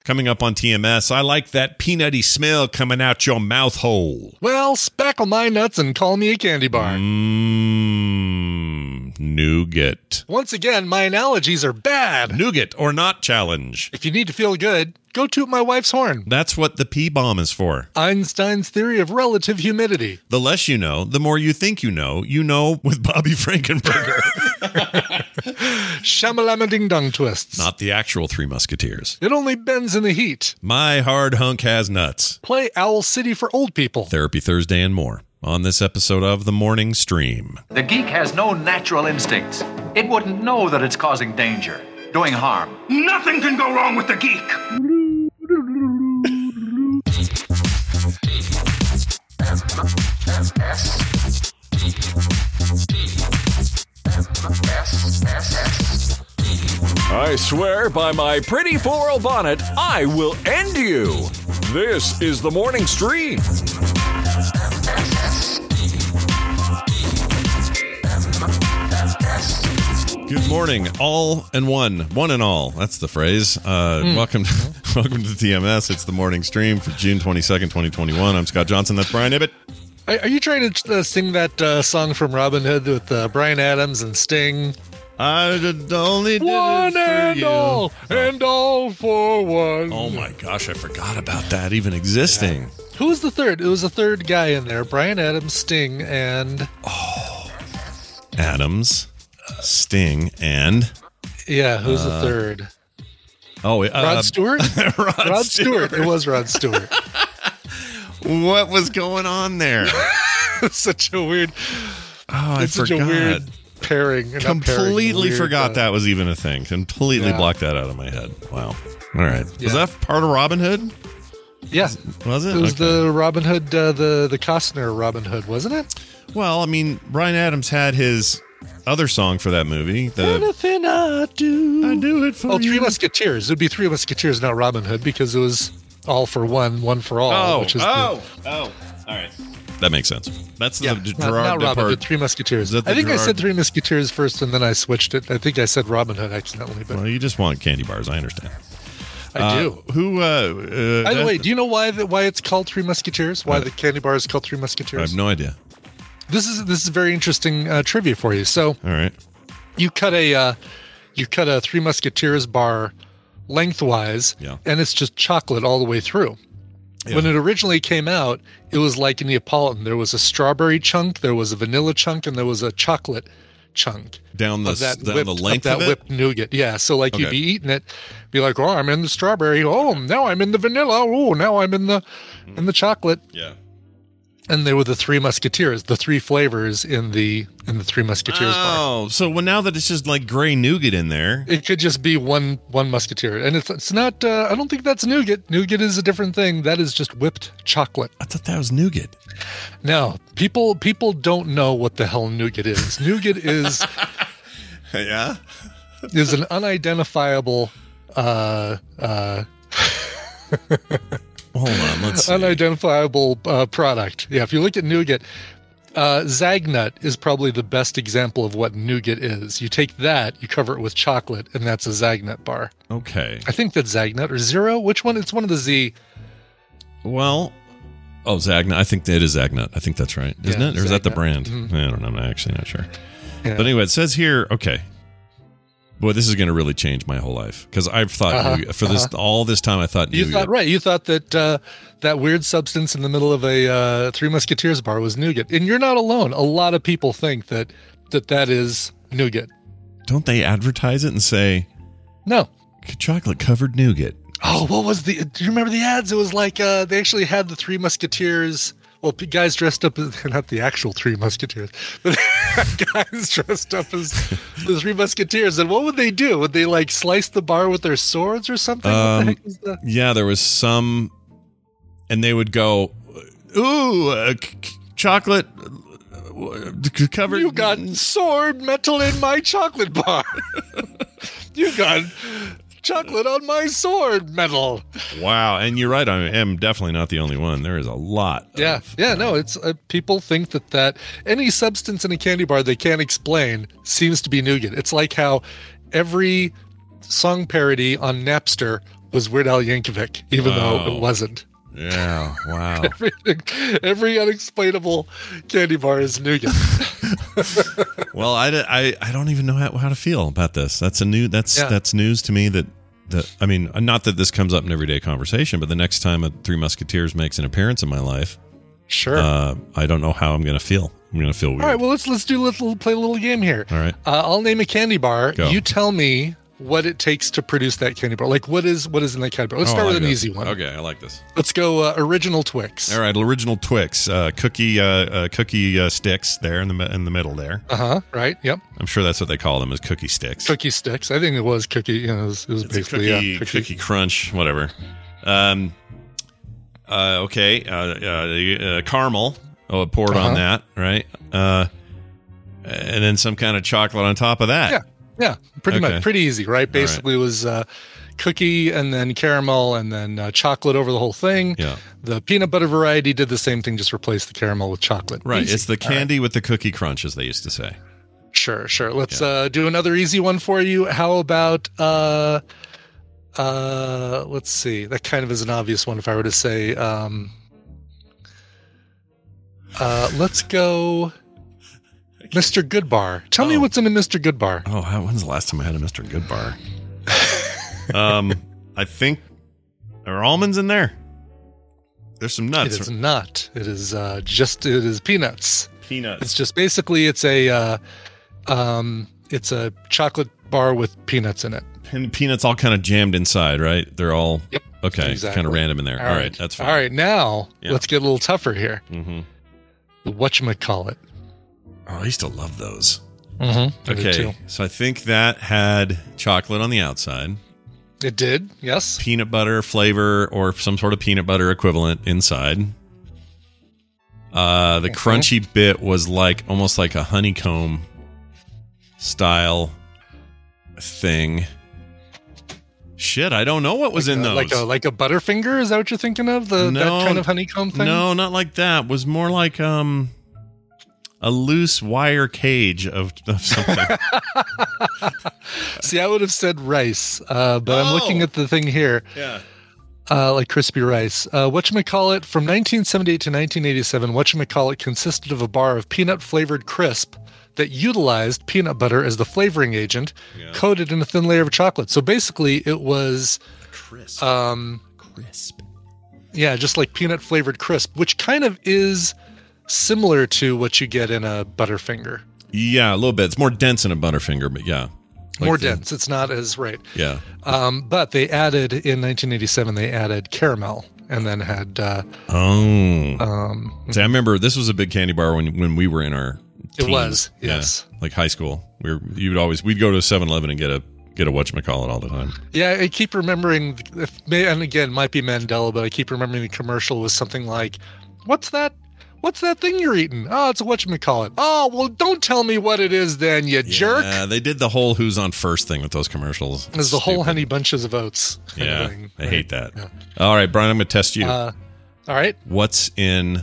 Coming up on TMS, I like that peanutty smell coming out your mouth hole. Well, spackle my nuts and call me a candy bar. Nougat. Once again, my analogies are bad. Nougat or not challenge. If you need to feel good, go toot my wife's horn. That's what the P-bomb is for. Einstein's theory of relative humidity. The less you know, the more you think you know with Bobby Frankenberger. Shamalama ding dong twists. Not the actual Three Musketeers. It only bends in the heat. My hard hunk has nuts. Play Owl City for old people. Therapy Thursday and more on this episode of The Morning Stream. The geek has no natural instincts. It wouldn't know that it's causing danger, doing harm. Nothing can go wrong with the geek. I swear by my pretty floral bonnet, I will end you. This is The Morning Stream. Good morning, all and one and all. That's the phrase. Welcome to TMS. It's The Morning Stream for June 22nd, 2021. I'm Scott Johnson. That's Brian Ibbett. Are you trying to sing that song from Robin Hood with Bryan Adams and Sting? I only did one it for and all for one. Oh my gosh, I forgot about that even existing. Yeah. Who was the third? It was a third guy in there. Bryan Adams, Sting, and... Adams, Sting, and... Yeah, who's the third? Rod Stewart? Rod Stewart. It was Rod Stewart. What was going on there? Such a weird... I forgot. Such a weird pairing. Completely forgot that was even a thing. Completely blocked that out of my head. Wow. All right. Yeah. Was that part of Robin Hood? Yeah. Was it? It was the Robin Hood, the Costner Robin Hood, wasn't it? Well, I mean, Bryan Adams had his other song for that movie. Anything I do it for you. Three Musketeers. It would be Three Musketeers, not Robin Hood, because it was all for one, one for all. All right. That makes sense. That's the Gerard not Robin Hood, Three Musketeers. I think I said Three Musketeers first, and then I switched it. I think I said Robin Hood accidentally. But well, you just want candy bars. I understand. I do. By the way, do you know why it's called Three Musketeers? Why the candy bar is called Three Musketeers? I have no idea. This is very interesting trivia for you. So, all right, you cut a Three Musketeers bar lengthwise, and it's just chocolate all the way through. Yeah. When it originally came out, it was like a Neapolitan. There was a strawberry chunk, there was a vanilla chunk, and there was a chocolate chunk down the length of it? Whipped nougat. Yeah, so you'd be eating it, be like, oh, I'm in the strawberry. Oh, now I'm in the vanilla. Oh, now I'm in the chocolate. Yeah. And they were the Three Musketeers, the three flavors in the Three Musketeers bar. Oh, so now that it's just like gray nougat in there, it could just be one Musketeer, and it's not. I don't think that's nougat. Nougat is a different thing. That is just whipped chocolate. I thought that was nougat. No, people don't know what the hell nougat is. Nougat is is an unidentifiable. Hold on, let's see. Unidentifiable product. Yeah, if you look at nougat, Zagnut is probably the best example of what nougat is. You take that, you cover it with chocolate, and that's a Zagnut bar. Okay. I think that's Zagnut or Zero. Which one? It's one of the Z. Well, Zagnut. I think it is Zagnut. I think that's right. Isn't it? Or is that the brand? Mm-hmm. I don't know. I'm actually not sure. Yeah. But anyway, it says here, okay. Boy, this is going to really change my whole life because I've thought all this time I thought nougat. You thought right. You thought that that weird substance in the middle of a Three Musketeers bar was nougat, and you're not alone. A lot of people think that is nougat. Don't they advertise it and say, "No, chocolate covered nougat"? Oh, what was do you remember the ads? It was like they actually had the Three Musketeers. Well, guys dressed up as, not the actual Three Musketeers, but guys dressed up as the Three Musketeers. And what would they do? Would they slice the bar with their swords or something? What the heck is that? Yeah, there was some, and they would go, ooh, chocolate covered. You got sword metal in my chocolate bar. You got chocolate on my sword metal. Wow. And you're right. I am definitely not the only one. There is a lot. No, it's people think that any substance in a candy bar they can't explain seems to be nougat. It's like how every song parody on Napster was Weird Al Yankovic, even though it wasn't. Yeah, wow. Every unexplainable candy bar is nougat. Well, I don't even know how to feel about this. That's news to me. That I mean, not that this comes up in everyday conversation, but the next time a Three Musketeers makes an appearance in my life, sure, I don't know how I'm going to feel. I'm going to feel weird. All right, well, let's play a little game here. All right, I'll name a candy bar. Go. You tell me what it takes to produce that candy bar. Like, what is in that candy bar? Let's start with an easy one. Okay, I like this. Let's go original Twix. All right, original Twix, cookie sticks there in the middle there. Right. Yep. I'm sure that's what they call them, is cookie sticks. Cookie sticks. I think it was cookie. You know, it was basically cookie crunch, whatever. Caramel poured on that, right? And then some kind of chocolate on top of that. Yeah, pretty much. Pretty easy, right? Basically, it was cookie and then caramel and then chocolate over the whole thing. Yeah. The peanut butter variety did the same thing, just replaced the caramel with chocolate. Right. Easy. It's the candy with the cookie crunch, as they used to say. Sure. Let's do another easy one for you. How about, let's see. That kind of is an obvious one if I were to say, let's go Mr. Goodbar. Tell me what's in a Mr. Goodbar. Oh, when's the last time I had a Mr. Goodbar? I think there are almonds in there. There's some nuts. It is not. It is it is peanuts. Peanuts. It's just basically it's a chocolate bar with peanuts in it. And peanuts all kind of jammed inside, right? They're all okay, exactly. Kind of random in there. All right, that's fine. All right, now let's get a little tougher here. Mm-hmm. Whatchamacallit. Oh, I used to love those. Mm-hmm. Okay, so I think that had chocolate on the outside. It did, yes. Peanut butter flavor or some sort of peanut butter equivalent inside. The crunchy bit was almost like a honeycomb style thing. Shit, I don't know what was in those. Like a Butterfinger? Is that what you're thinking of? That kind of honeycomb thing? No, not like that. It was more like a loose wire cage of something. See, I would have said rice, but I'm looking at the thing here. Yeah. Like crispy rice. Whatchamacallit, from 1978 to 1987, Whatchamacallit consisted of a bar of peanut-flavored crisp that utilized peanut butter as the flavoring agent, coated in a thin layer of chocolate. So basically, it was crisp. Crisp. Yeah, just like peanut-flavored crisp, which kind of is similar to what you get in a Butterfinger. Yeah, a little bit. It's more dense in a Butterfinger, but yeah. More dense. It's not as right. Yeah. But they added, in 1987, they added caramel and then had... See, I remember this was a big candy bar when we were in our teens. It was, yes. Yeah, like high school. We'd go to 7-Eleven and get a whatchamacallit all the time. Yeah, I keep remembering, and again, might be Mandela, but I keep remembering the commercial was something like, what's that thing you're eating? Oh, it's a whatchamacallit. Oh, well, don't tell me what it is then, you jerk. Yeah, they did the whole Who's on First thing with those commercials. There's the whole Honey Bunches of Oats. Yeah, I hate that. Yeah. All right, Brian, I'm going to test you. All right. What's in...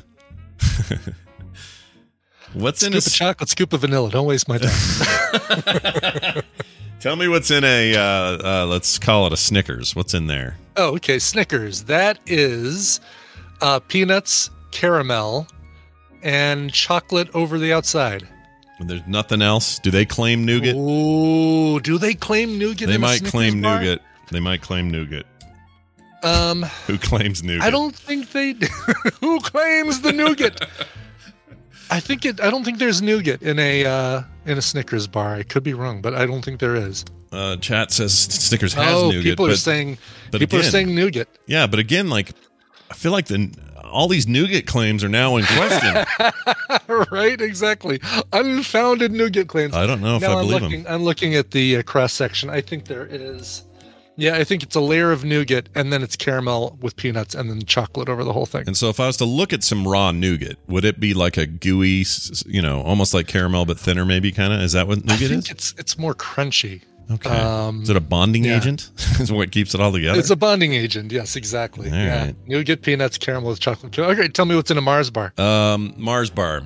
Scoop of chocolate, scoop of vanilla. Don't waste my time. Tell me what's in a, let's call it a Snickers. What's in there? Oh, okay. Snickers. That is peanuts, caramel, and chocolate over the outside. And there's nothing else? Do they claim nougat? Oh, do they claim nougat? They might claim nougat. They might claim nougat. Who claims nougat? I don't think they do. Who claims the nougat? I don't think there's nougat in a Snickers bar. I could be wrong, but I don't think there is. Chat says Snickers has nougat. People are saying nougat. Yeah, but again, I feel like all these nougat claims are now in question. Right, exactly. Unfounded nougat claims. I don't know if I believe them. I'm looking at the cross section. I think there is. Yeah, I think it's a layer of nougat, and then it's caramel with peanuts, and then chocolate over the whole thing. And so if I was to look at some raw nougat, would it be like a gooey, almost like caramel, but thinner maybe, kind of? Is that what nougat is? It's more crunchy. Okay. Is it a bonding agent? Is what keeps it all together? It's a bonding agent, yes, exactly. All right. Nougat, peanuts, caramel with chocolate. Okay, tell me what's in a Mars bar. Mars bar.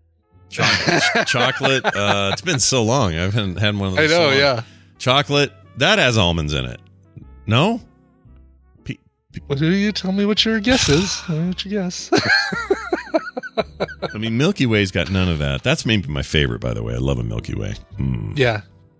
Chocolate. It's been so long. I haven't had one of those. I know, yeah. Chocolate, That has almonds in it. No? Well, do you tell me what your guess is? Tell me what you guess. I mean, Milky Way's got none of that. That's maybe my favorite, by the way. I love a Milky Way. Yeah.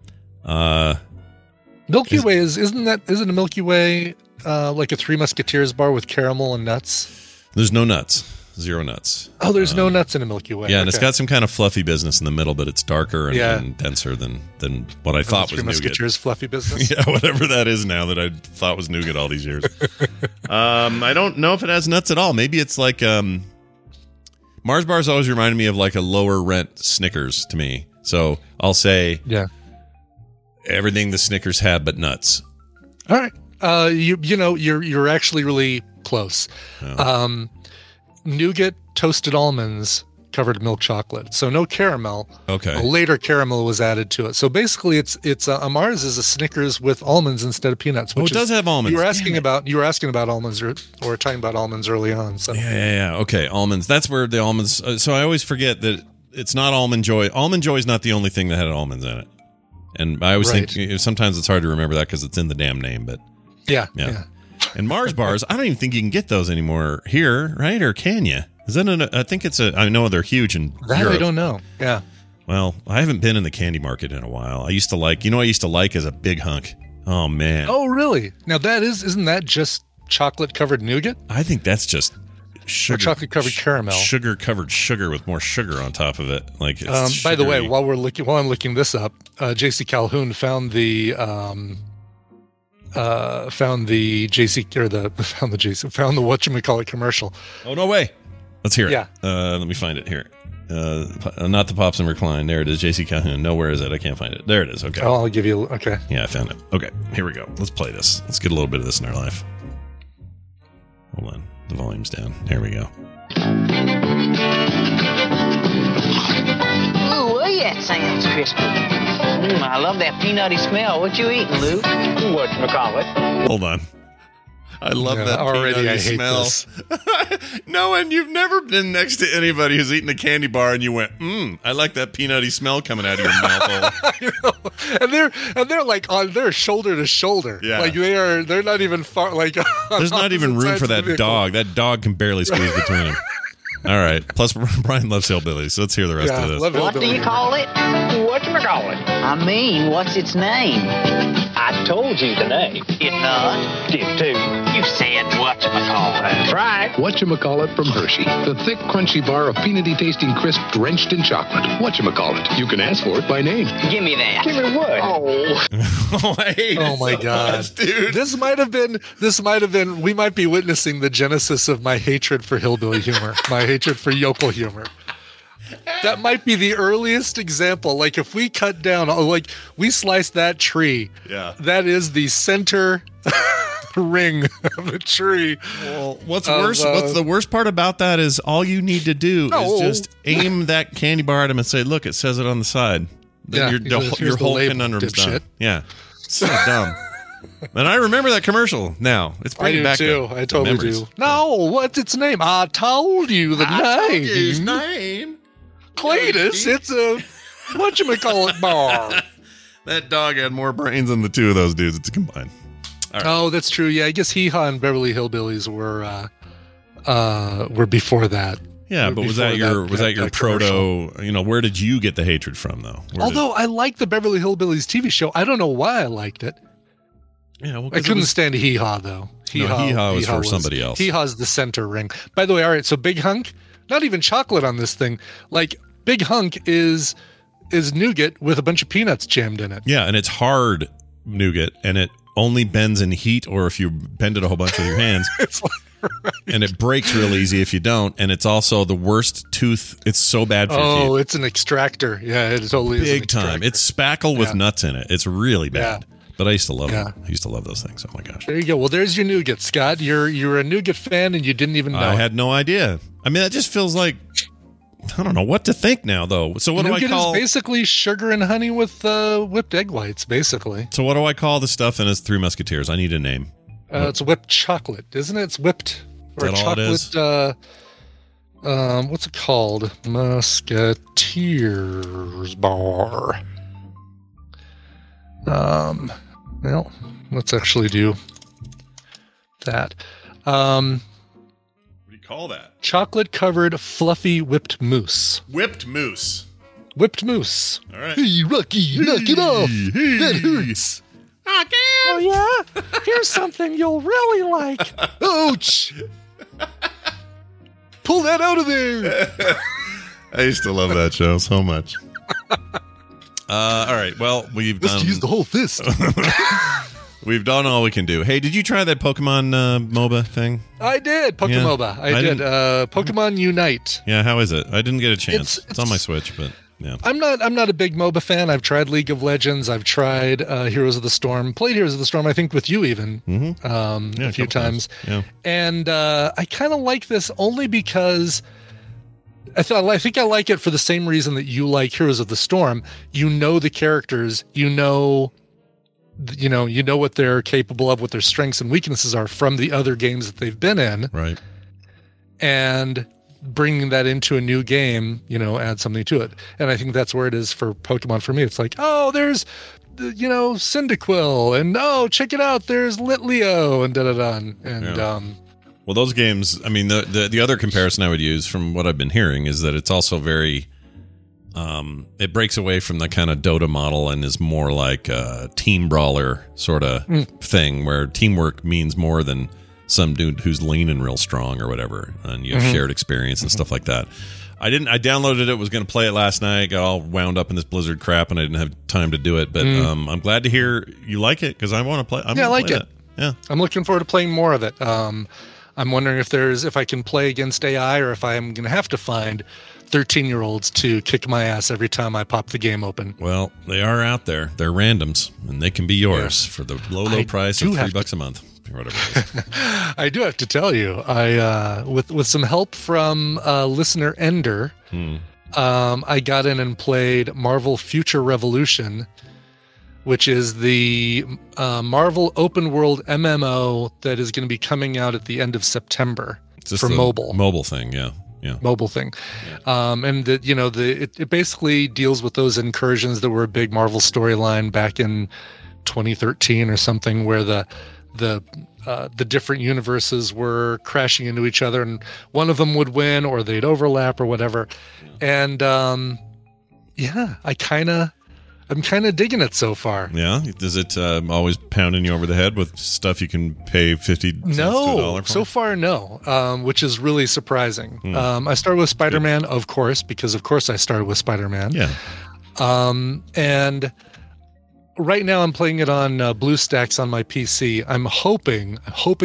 Milky Way isn't a Milky Way like a Three Musketeers bar with caramel and nuts? There's no nuts. 0 nuts. Oh, there's no nuts in a Milky Way. Yeah, and it's got some kind of fluffy business in the middle, but it's darker and denser than what I thought was Three nougat. Musketeers fluffy business. Yeah, whatever that is now that I thought was nougat all these years. I don't know if it has nuts at all. Maybe it's like Mars bars always reminded me of like a lower rent Snickers to me. So I'll say everything the Snickers had but nuts. All right. You're actually really close. Oh. Nougat toasted almonds covered milk chocolate, so no caramel. Okay. Later caramel was added to it. So basically, it's a Mars is a Snickers with almonds instead of peanuts. Which it does have almonds. You were asking about almonds or talking about almonds early on. So yeah. Okay, almonds. That's where the almonds. So I always forget that it's not Almond Joy. Almond Joy is not the only thing that had almonds in it, and I always think sometimes it's hard to remember that because it's in the damn name. But yeah. And Mars bars, I don't even think you can get those anymore here, right? Or can you? Is that I think it's I know they're huge in Europe. I don't know. Yeah. Well, I haven't been in the candy market in a while. I used to like, I used to like as a big hunk. Oh man. Oh really? Now isn't that just chocolate covered nougat? I think that's just sugar, or chocolate covered caramel. Sugar covered sugar with more sugar on top of it. Like it's by the way, while I'm looking this up, JC Calhoun found the whatchamacallit commercial. Oh no way. Let's hear it. Yeah. Let me find it here. Not the Pops and Recline. There it is. JC Calhoun. No, where is it? I can't find it. There it is. Okay. Oh, I'll give you. Okay. Yeah, I found it. Okay, here we go. Let's play this. Let's get a little bit of this in our life. Hold on. The volume's down. There we go. Ooh, that sounds crispy. I love that peanutty smell. What you eating, Luke? Whatchamacallit? Hold on. I love that already. peanutty I hate smell. this. No, and you've never been next to anybody who's eaten a candy bar and you went, I like that peanutty smell coming out of your mouth. And they're like they're shoulder to shoulder. Yeah. Like they're not even far. Like there's not even room for that dog. That dog can barely squeeze between them. All right. Plus, Brian loves hillbillies, so let's hear the rest of this. What do you call it? Whatchamacallit? I mean, what's its name? I told you the name. Did not? Did too. You said whatchamacallit. That's right. Whatchamacallit from Hershey. The thick, crunchy bar of peanutty tasting crisp drenched in chocolate. Whatchamacallit. You can ask for it by name. Give me that. Give me what? Oh, I hate Oh my so God, much, dude! This might have been. We might be witnessing the genesis of my hatred for hillbilly humor, my hatred for yokel humor. That might be the earliest example. Like if we cut down, like we slice that tree, that is the center ring of the tree. Well, what's worse? What's the worst part about that is all you need to do is just aim that candy bar at him and say, "Look, it says it on the side." Then your whole conundrum's done. Yeah, so dumb. And I remember that commercial now. It's bringing back too. I totally do. No, what's its name? I told you the name. Told you his name. Cletus, it's a whatchamacallit bar. That dog had more brains than the two of those dudes to combine. Right. Oh, that's true. Yeah, I guess Hee Haw and Beverly Hillbillies were before that. Yeah, but was that your proto? Where did you get the hatred from, though? Although I liked the Beverly Hillbillies TV show, I don't know why I liked it. Yeah, well, I couldn't stand Hee Haw though. Hee Haw was for somebody else. Hee Haw's the center ring. By the way, all right. So Big Hunk, not even chocolate on this thing. Like Big Hunk is nougat with a bunch of peanuts jammed in it. Yeah, and it's hard nougat, and it only bends in heat or if you bend it a whole bunch with your hands. It's like, right. And it breaks real easy if you don't. And it's also the worst tooth. It's so bad for your teeth. Oh, it's an extractor. Yeah, it totally is. Big time. It's spackle with nuts in it. It's really bad. Yeah. But I used to love them. I used to love those things. Oh my gosh. There you go. Well, there's your nougat, Scott. You're a nougat fan and you didn't even know. I had no idea. I mean, that just feels like, I don't know what to think now, though. So what nougat do I call? Is basically sugar and honey with whipped egg whites, basically. So what do I call the stuff in his Three Musketeers? I need a name. It's whipped chocolate, isn't it? It's whipped or is that chocolate. All it is? What's it called? Musketeers bar. Well, let's actually do that. What do you call that? Chocolate-covered fluffy whipped mousse. Whipped mousse. Whipped mousse. All right. Hey, Rocky, knock it off. That hurts. Oh, yeah? Here's something you'll really like. Ouch. Pull that out of there. I used to love that show so much. All right. Well, we've done... use the whole fist. We've done all we can do. Hey, did you try that Pokemon MOBA thing? I did. Pokemoba. I did. Pokemon Unite. Yeah, how is it? I didn't get a chance. It's on my Switch, but yeah. I'm not a big MOBA fan. I've tried League of Legends. I've tried Heroes of the Storm. Played Heroes of the Storm, I think, with you even a few times. Yeah. And I kind of like this only because I think I like it for the same reason that you like Heroes of the Storm. You know the characters. You know what they're capable of, what their strengths and weaknesses are from the other games that they've been in. Right. And bringing that into a new game, add something to it. And I think that's where it is for Pokemon for me. It's like, oh, there's, Cyndaquil, and oh, check it out, there's Litleo, and da-da-da. And, well, those games, I mean, the other comparison I would use from what I've been hearing is that it's also very... it breaks away from the kind of Dota model and is more like a team brawler sort of thing where teamwork means more than some dude who's lean and real strong or whatever, and you have shared experience and stuff like that. I downloaded it, was going to play it last night, got all wound up in this Blizzard crap, and I didn't have time to do it, but I'm glad to hear you like it because I want to play. I like it. Yeah, I'm looking forward to playing more of it. I'm wondering if I can play against AI or if I'm going to have to find 13-year-olds to kick my ass every time I pop the game open. Well, they are out there. They're randoms, and they can be yours for the low price of $3 a month or whatever it is. I do have to tell you, I with some help from listener Ender, I got in and played Marvel Future Revolution, which is the Marvel open world MMO that is going to be coming out at the end of September for mobile. Mobile thing, yeah. Yeah. Mobile thing. Yeah. And it basically deals with those incursions that were a big Marvel storyline back in 2013 or something, where the different universes were crashing into each other and one of them would win or they'd overlap or whatever. And I'm kind of digging it so far. Yeah? Is it always pounding you over the head with stuff you can pay 50 cents to $1 for? So far, no, which is really surprising. I started with Spider-Man, of course, because of course I started with Spider-Man. Yeah. And right now I'm playing it on BlueStacks on my PC. I'm hoping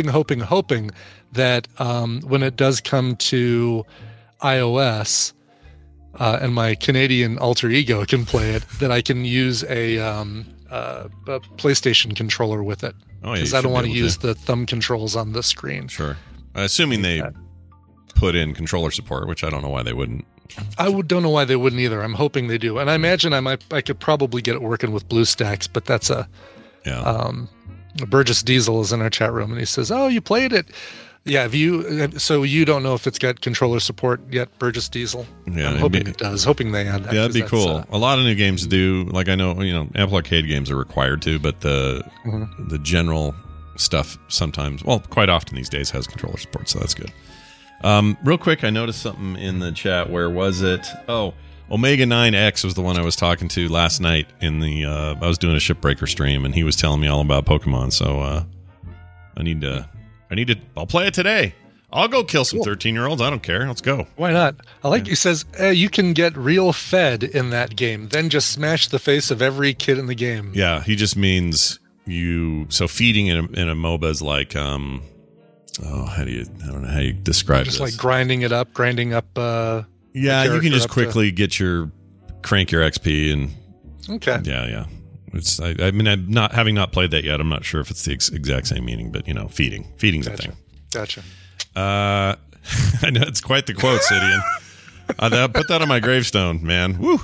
that when it does come to iOS, and my Canadian alter ego can play it, that I can use a PlayStation controller with it. Oh, yeah, because I don't want to use the thumb controls on the screen. Sure. Assuming they put in controller support, which I don't know why they wouldn't. Don't know why they wouldn't either. I'm hoping they do. And I imagine I could probably get it working with BlueStacks, but that's Burgess Diesel is in our chat room and he says, "Oh, you played it." Yeah, so you don't know if it's got controller support yet, Burgess Diesel? Yeah, I'm hoping it does. Hoping they add that. Yeah, that'd be cool. A lot of new games do. Like I know, Apple Arcade games are required to, but the general stuff sometimes, well, quite often these days has controller support, so that's good. Real quick, I noticed something in the chat. Where was it? Oh, Omega 9X was the one I was talking to last night in the. I was doing a Shipbreaker stream, and he was telling me all about Pokemon. So I need to. I'll play it today. I'll go kill some 13-year-olds. I don't care. Let's go. Why not? He says you can get real fed in that game. Then just smash the face of every kid in the game. Yeah, he just means so feeding in a MOBA is like I don't know how you describe just this. Like grinding up. Yeah, you can just quickly crank your XP and. Okay. Yeah. I'm not played that yet. I'm not sure if it's the exact same meaning, but feeding's a thing. Gotcha. I know it's quite the quote, Sidian. Put that on my gravestone, man. Woo.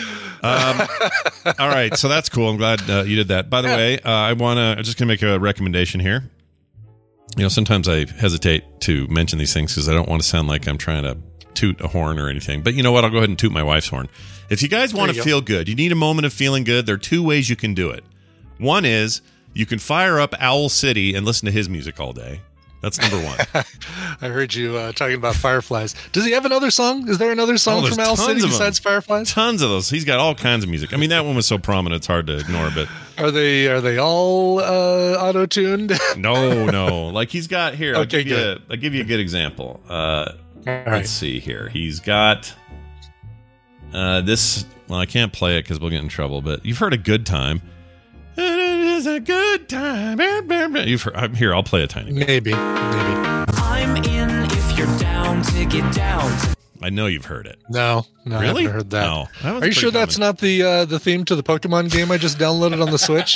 All right, so that's cool. I'm glad you did that. By the way, I'm just gonna make a recommendation here. Sometimes I hesitate to mention these things because I don't want to sound like I'm trying to toot a horn or anything. But you know what? I'll go ahead and toot my wife's horn. If you guys want to feel good, you need a moment of feeling good, there are two ways you can do it. One is You can fire up Owl City and listen to his music all day. That's number one. I heard you talking about Fireflies. Does he have another song? Is there another song from Owl City besides Fireflies? Tons of those. He's got all kinds of music. I mean, that one was so prominent, it's hard to ignore. But are they all auto-tuned? No. Like he's got here. I'll give you a good example. Let's see here. He's got this. Well, I can't play it because we'll get in trouble. But you've heard "A Good Time." It is a good time. You've heard. Here, I'll play a tiny bit. Maybe. I'm in if you're down to get down. I know you've heard it. No, really? I haven't heard that. No, are you sure that's not the theme to the Pokemon game I just downloaded on the Switch?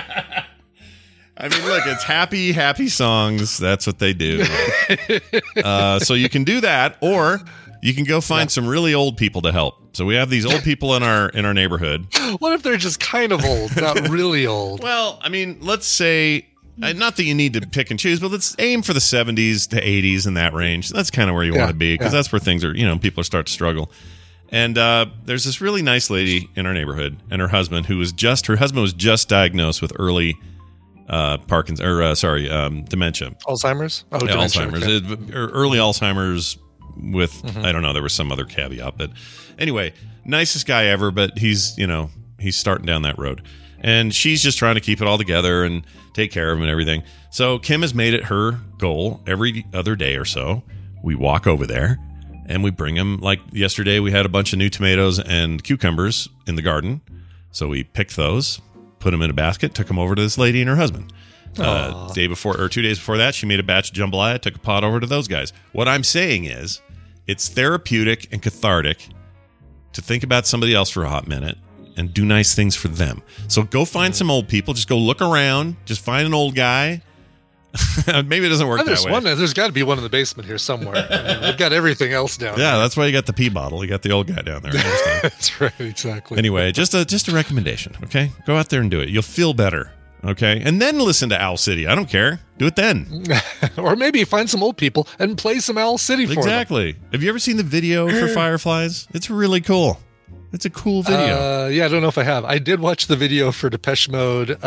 I mean, look, it's happy songs. That's what they do. So you can do that, or you can go find some really old people to help. So we have these old people in our neighborhood. What if they're just kind of old, not really old? Well, I mean, let's say, not that you need to pick and choose, but let's aim for the 70s to 80s in that range. That's kind of where you want to be, because that's where things are, people start to struggle. And there's this really nice lady in our neighborhood, and her husband was just diagnosed with early dementia. Alzheimer's? Oh, yeah, Alzheimer's. Okay. Early Alzheimer's with, I don't know, there was some other caveat. But anyway, nicest guy ever, but he's starting down that road. And she's just trying to keep it all together and take care of him and everything. So Kim has made it her goal every other day or so. We walk over there and we bring him, like yesterday, we had a bunch of new tomatoes and cucumbers in the garden. So we picked those, put them in a basket, took them over to this lady and her husband. 2 days before that, she made a batch of jambalaya, took a pot over to those guys. What I'm saying is, it's therapeutic and cathartic to think about somebody else for a hot minute and do nice things for them. So go find some old people. Just go look around. Just find an old guy. Maybe it doesn't work that way. There's got to be one in the basement here somewhere. I mean, we've got everything else down there. Yeah, that's why you got the pee bottle. You got the old guy down there. I understand. That's right, exactly. Anyway, just a recommendation, okay? Go out there and do it. You'll feel better, okay? And then listen to Owl City. I don't care. Do it then. Or maybe find some old people and play some Owl City for them. Exactly. Have you ever seen the video for Fireflies? It's really cool. It's a cool video. Yeah, I don't know if I have. I did watch the video for Depeche Mode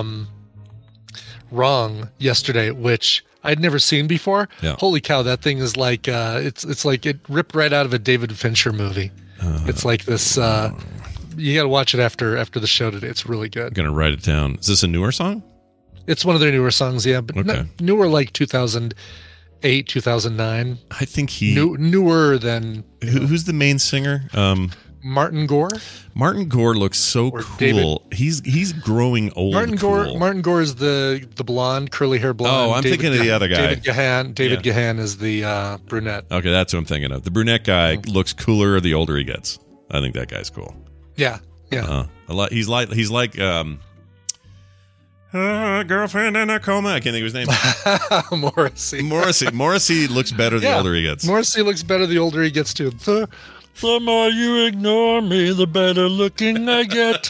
Wrong yesterday, which I'd never seen before. Yeah. Holy cow, that thing is like it's like it ripped right out of a David Fincher movie. It's like this you got to watch it after the show today. It's really good. I'm going to write it down. Is this a newer song? It's one of their newer songs, yeah, but okay. Newer like 2008, 2009. I think newer than who's the main singer? Martin Gore. Martin Gore looks so cool. David. He's growing old. Martin Gore is the blonde, curly hair blonde. Oh, I'm thinking of the other guy. David Gahan is the brunette. Okay, that's what I'm thinking of. The brunette guy looks cooler the older he gets. I think that guy's cool. Yeah. A lot. He's like girlfriend in a coma. I can't think of his name. Morrissey looks better the older he gets. Morrissey looks better the older he gets too. The more you ignore me, the better looking I get.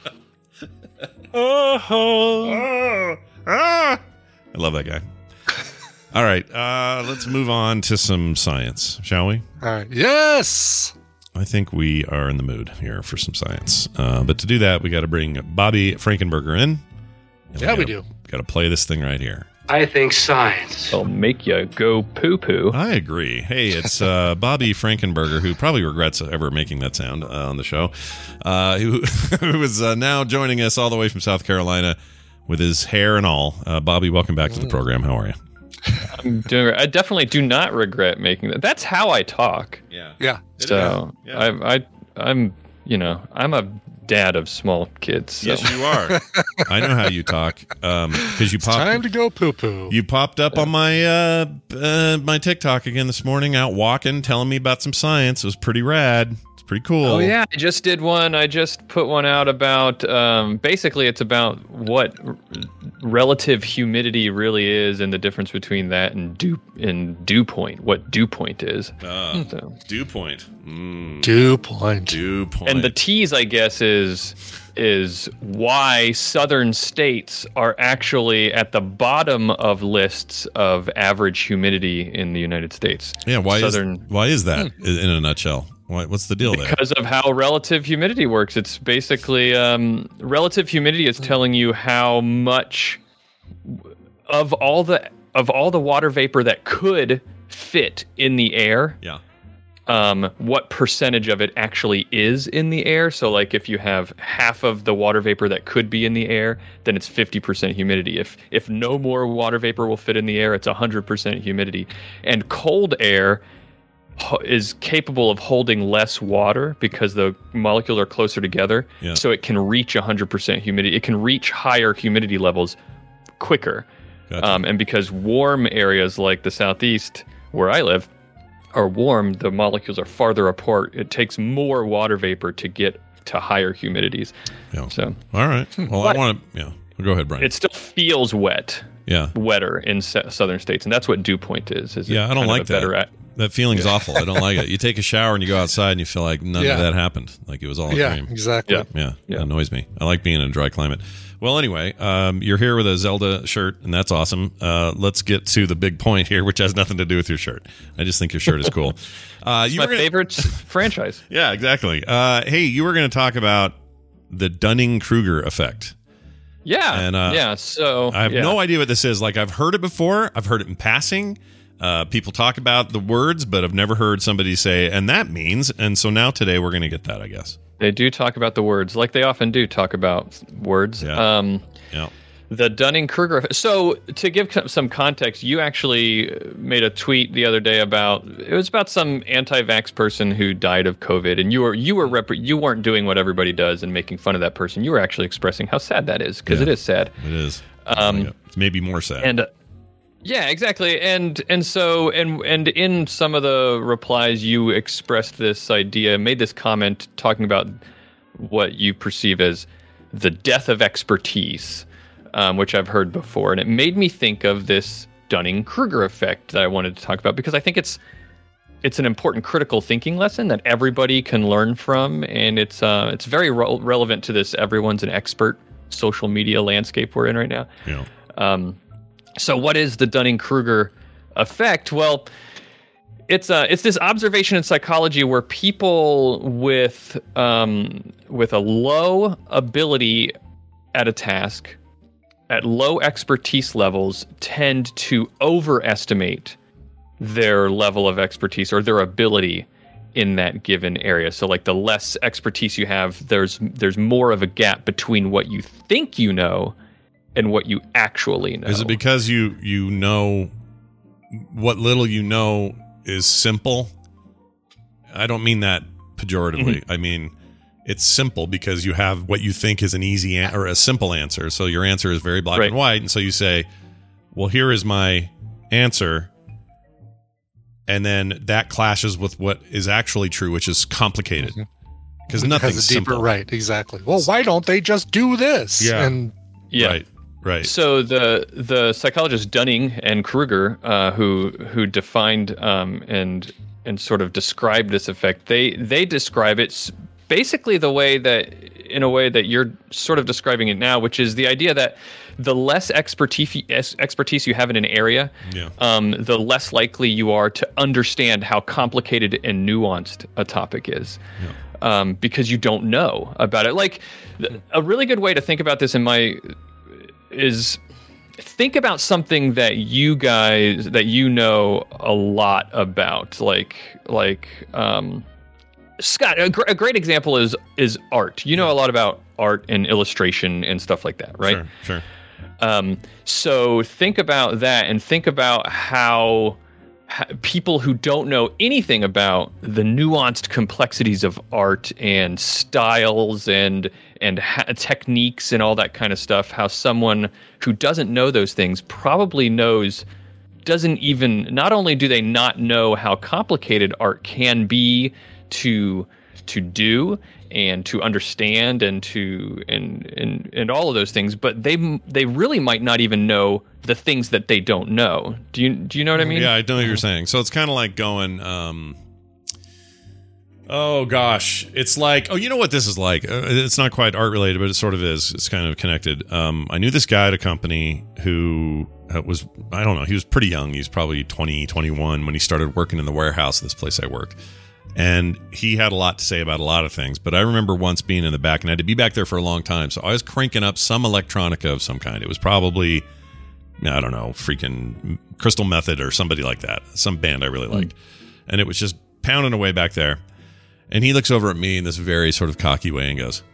I love that guy. All right, let's move on to some science, shall we? All right. Yes. I think we are in the mood here for some science. But to do that, we got to bring Bobby Frankenberger in. We do. Got to play this thing right here. I think science will make you go poo-poo. I agree. Hey, it's Bobby Frankenberger, who probably regrets ever making that sound on the show, who is now joining us all the way from South Carolina with his hair and all. Bobby, welcome back to the program. How are you? I'm doing. I definitely do not regret making that. That's how I talk. Yeah. So I'm a dad of small kids. So. Yes, you are. I know how you talk because you popped. Time to go poo poo. You popped up on my my TikTok again this morning, out walking, telling me about some science. It was pretty rad. It's pretty cool. Oh yeah, I just did one. I just put one out about basically it's about what relative humidity really is and the difference between that and dew point. What dew point is. Dew point. Dew point. Dew point. And the tease, I guess, is why southern states are actually at the bottom of lists of average humidity in the United States. Yeah, why is that in a nutshell? What's the deal there? Because of how relative humidity works. It's basically relative humidity is telling you how much of all the water vapor that could fit in the air. Yeah. What percentage of it actually is in the air. So like if you have half of the water vapor that could be in the air, then it's 50% humidity. If no more water vapor will fit in the air, it's 100% humidity. And cold air is capable of holding less water because the molecules are closer together. Yeah. So it can reach 100% humidity. It can reach higher humidity levels quicker. Gotcha. And because warm areas like the Southeast, where I live, are warm, the molecules are farther apart. It takes more water vapor to get to higher humidities. Yeah. So, all right. Well, I want to. Yeah. Go ahead, Brian. It still feels wet. Yeah. Wetter in southern states, and that's what dew point is. Yeah, I don't like that. That feeling's awful. I don't like it. You take a shower and you go outside and you feel like none of that happened. Like it was all a dream. Exactly. Yeah. It annoys me. I like being in a dry climate. Well, anyway, you're here with a Zelda shirt, and that's awesome. Let's get to the big point here, which has nothing to do with your shirt. I just think your shirt is cool. It's my favorite franchise. Yeah, exactly. Hey, you were going to talk about the Dunning-Kruger effect. Yeah. And so I have no idea what this is. Like, I've heard it before. I've heard it in passing. People talk about the words, but I've never heard somebody say, and that means. And so now today we're going to get that, I guess. They do talk about the words, like they often do talk about words. Yeah. The Dunning-Kruger effect. So to give some context, you actually made a tweet the other day about some anti-vax person who died of COVID, and you weren't doing what everybody does and making fun of that person. You were actually expressing how sad that is, because it is sad. It is. It's maybe more sad. And yeah, exactly. And so in some of the replies, you expressed this idea, made this comment talking about what you perceive as the death of expertise, which I've heard before. And it made me think of this Dunning-Kruger effect that I wanted to talk about, because I think it's an important critical thinking lesson that everybody can learn from. And it's very relevant to this everyone's an expert social media landscape we're in right now. Yeah. So what is the Dunning-Kruger effect? Well, it's this observation in psychology where people with a low ability at a task, at low expertise levels, tend to overestimate their level of expertise or their ability in that given area. So like the less expertise you have, there's more of a gap between what you think you know and what you actually know. Is it because you know what little you know is simple? I don't mean that pejoratively. I mean, it's simple because you have what you think is an easy or a simple answer. So your answer is very black and white. And so you say, well, here is my answer. And then that clashes with what is actually true, which is complicated. Because nothing's simple. Right, exactly. Well, why don't they just do this? Yeah. And Right. So the psychologist Dunning and Kruger, who defined and sort of described this effect, they describe it basically in a way that you're sort of describing it now, which is the idea that the less expertise you have in an area, the less likely you are to understand how complicated and nuanced a topic is. Because you don't know about it. Like a really good way to think about this is think about something that you know a lot about, like Scott. A great example is art. You know a lot about art and illustration and stuff like that, right? Sure. So think about that and think about how people who don't know anything about the nuanced complexities of art and styles and techniques and all that kind of stuff, how someone who doesn't know those things probably not only do they not know how complicated art can be to do and to understand and all of those things, but they really might not even know the things that they don't know. Do you know what I mean? Yeah, I know what you're saying. So it's kind of like going, oh gosh, it's like, you know what this is like? It's not quite art related, but it sort of is. It's kind of connected. I knew this guy at a company who was, I don't know, he was pretty young. He was probably 20, 21 when he started working in the warehouse of this place I worked. And he had a lot to say about a lot of things. But I remember once being in the back, and I had to be back there for a long time. So I was cranking up some electronica of some kind. It was probably, I don't know, freaking Crystal Method or somebody like that. Some band I really liked. And it was just pounding away back there. And he looks over at me in this very sort of cocky way and goes,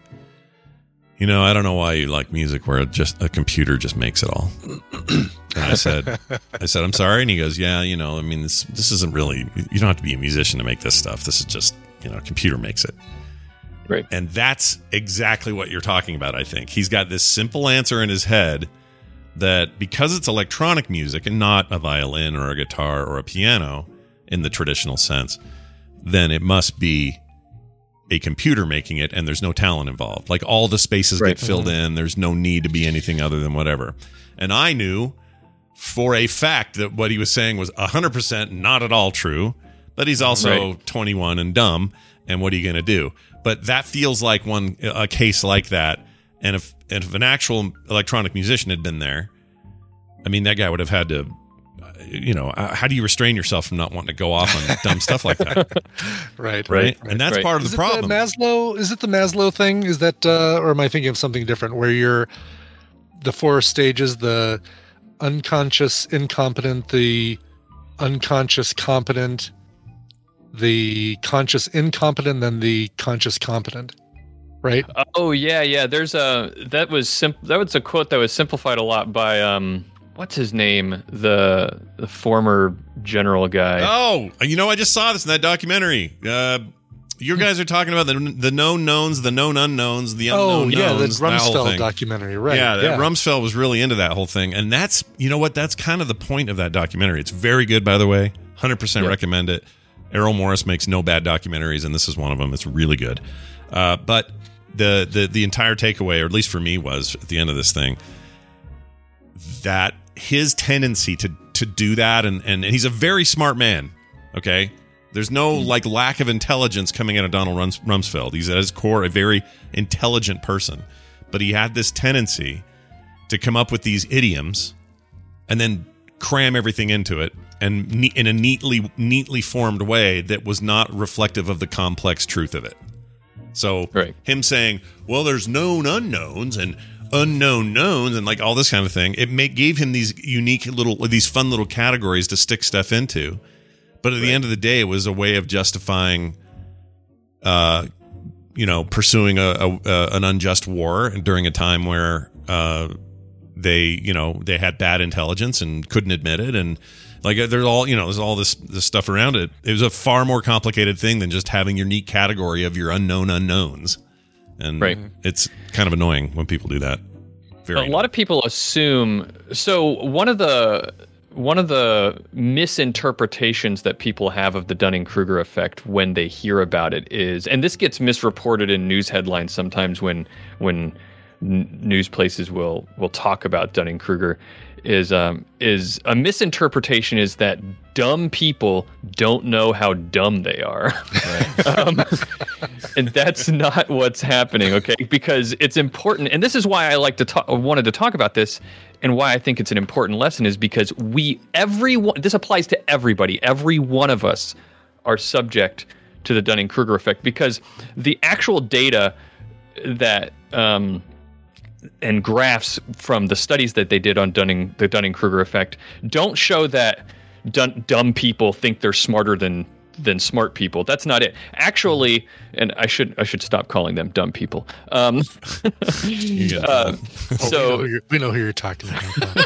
I don't know why you like music where just a computer just makes it all. And I said, I'm sorry. And he goes, yeah, this isn't really, you don't have to be a musician to make this stuff. This is just, a computer makes it. Right. And that's exactly what you're talking about, I think. He's got this simple answer in his head that because it's electronic music and not a violin or a guitar or a piano in the traditional sense, then it must be a computer making it, and there's no talent involved. Like all the spaces get filled in. There's no need to be anything other than whatever. And I knew for a fact that what he was saying was 100% not at all true, but he's also 21 and dumb. And what are you going to do? But that feels like a case like that. And if an actual electronic musician had been there, I mean, that guy would have had to, how do you restrain yourself from not wanting to go off on dumb stuff like that? Right. And that's part of the problem. Is it the Maslow thing? Is that, or am I thinking of something different? Where you're the 4 stages: the unconscious incompetent, the unconscious competent, the conscious incompetent, then the conscious competent. Right. Oh yeah. There's that was a quote that was simplified a lot by what's his name? The former general guy. Oh, I just saw this in that documentary. You guys are talking about the known knowns, the known unknowns, the unknown knowns. Oh, yeah, the Rumsfeld documentary, right. Yeah, Rumsfeld was really into that whole thing. And that's, that's kind of the point of that documentary. It's very good, by the way. 100% recommend it. Errol Morris makes no bad documentaries, and this is one of them. It's really good. But the entire takeaway, or at least for me, was at the end of this thing, that his tendency to do that, and he's a very smart man, okay? There's no lack of intelligence coming out of Donald Rumsfeld. He's at his core a very intelligent person, but he had this tendency to come up with these idioms and then cram everything into it, and in a neatly formed way that was not reflective of the complex truth of it. So him saying, well, there's known unknowns and unknown knowns and all this kind of thing, gave him these these fun little categories to stick stuff into. But at the end of the day, it was a way of justifying, pursuing an unjust war during a time where they had bad intelligence and couldn't admit it, and there's all this stuff around it. It was a far more complicated thing than just having your neat category of your unknown unknowns. And it's kind of annoying when people do that. A lot of people assume. So one of the misinterpretations that people have of the Dunning-Kruger effect when they hear about it is, and this gets misreported in news headlines sometimes when news places will talk about Dunning-Kruger, is a misinterpretation is that dumb people don't know how dumb they are. And that's not what's happening, okay? Because it's important, and this is why I wanted to talk about this, and why I think it's an important lesson is because this applies to everybody. Every one of us are subject to the Dunning-Kruger effect, because the actual data that and graphs from the studies that they did on the Dunning-Kruger effect don't show that dumb people think they're smarter than smart people. That's not it. Actually, and I should stop calling them dumb people. So we know who you're talking about.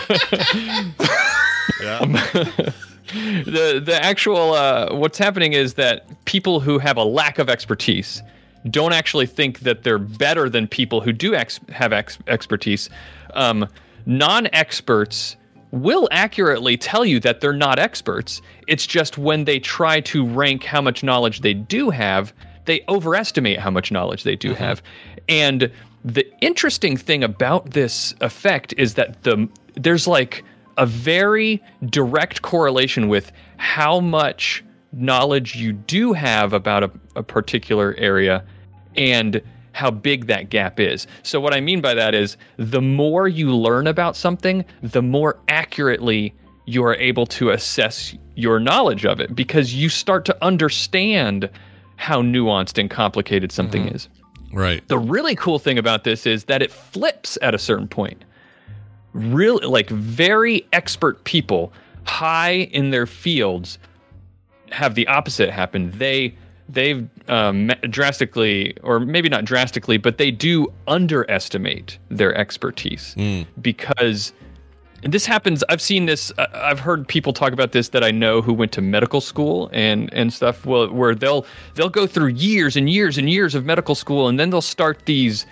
The actual what's happening is that people who have a lack of expertise don't actually think that they're better than people who do have expertise. Non-experts will accurately tell you that they're not experts. It's just when they try to rank how much knowledge they do have, they overestimate how much knowledge they do have. And the interesting thing about this effect is that there's a very direct correlation with how much knowledge you do have about a particular area and how big that gap is. So what I mean by that is the more you learn about something, the more accurately you are able to assess your knowledge of it, because you start to understand how nuanced and complicated something is. Right. The really cool thing about this is that it flips at a certain point. Really, like very expert people high in their fields have the opposite happen. They've drastically, or maybe not drastically, but they do underestimate their expertise because this happens. I've seen this. I've heard people talk about this that I know who went to medical school and stuff. Where they'll go through years and years and years of medical school, and then they'll start these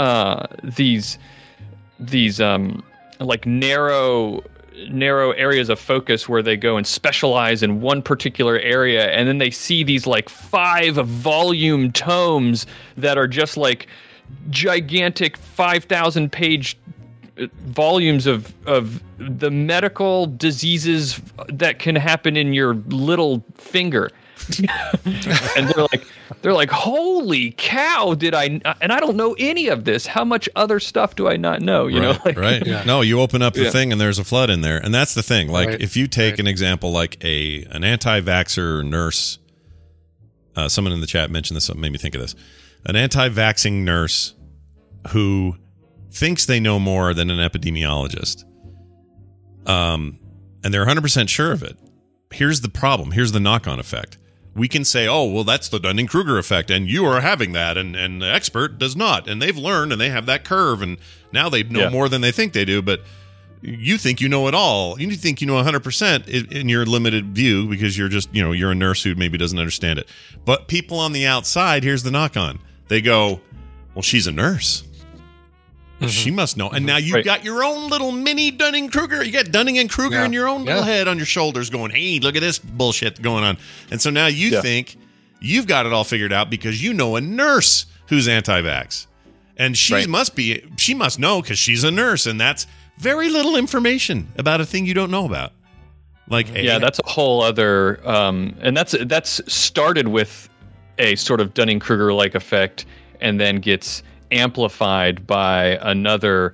like narrow areas of focus where they go and specialize in one particular area, and then they see these like 5 volume tomes that are just like gigantic 5,000 page volumes of the medical diseases that can happen in your little finger. And they're like, holy cow, and I don't know any of this. How much other stuff do I not know? You know, like, right. Yeah. No, you open up the thing and there's a flood in there. And that's the thing. Like if you take an example, like an anti-vaxxer nurse, someone in the chat mentioned this, made me think of this. An anti-vaxxing nurse who thinks they know more than an epidemiologist. And they're 100% sure of it. Here's the problem. Here's the knock-on effect. We can say, oh, well, that's the Dunning-Kruger effect, and you are having that, and the expert does not. And they've learned, and they have that curve, and now they know more than they think they do, but you think you know it all. You think you know 100% in your limited view because you're just, you're a nurse who maybe doesn't understand it. But people on the outside, here's the knock-on. They go, well, she's a nurse. She must know. And now you've got your own little mini Dunning-Kruger. You got Dunning and Kruger in your own little head on your shoulders going, hey, look at this bullshit going on. And so now you think you've got it all figured out because you know a nurse who's anti-vax. And she must know because she's a nurse. And that's very little information about a thing you don't know about. That's a whole other, and that's started with a sort of Dunning-Kruger-like effect and then gets amplified by another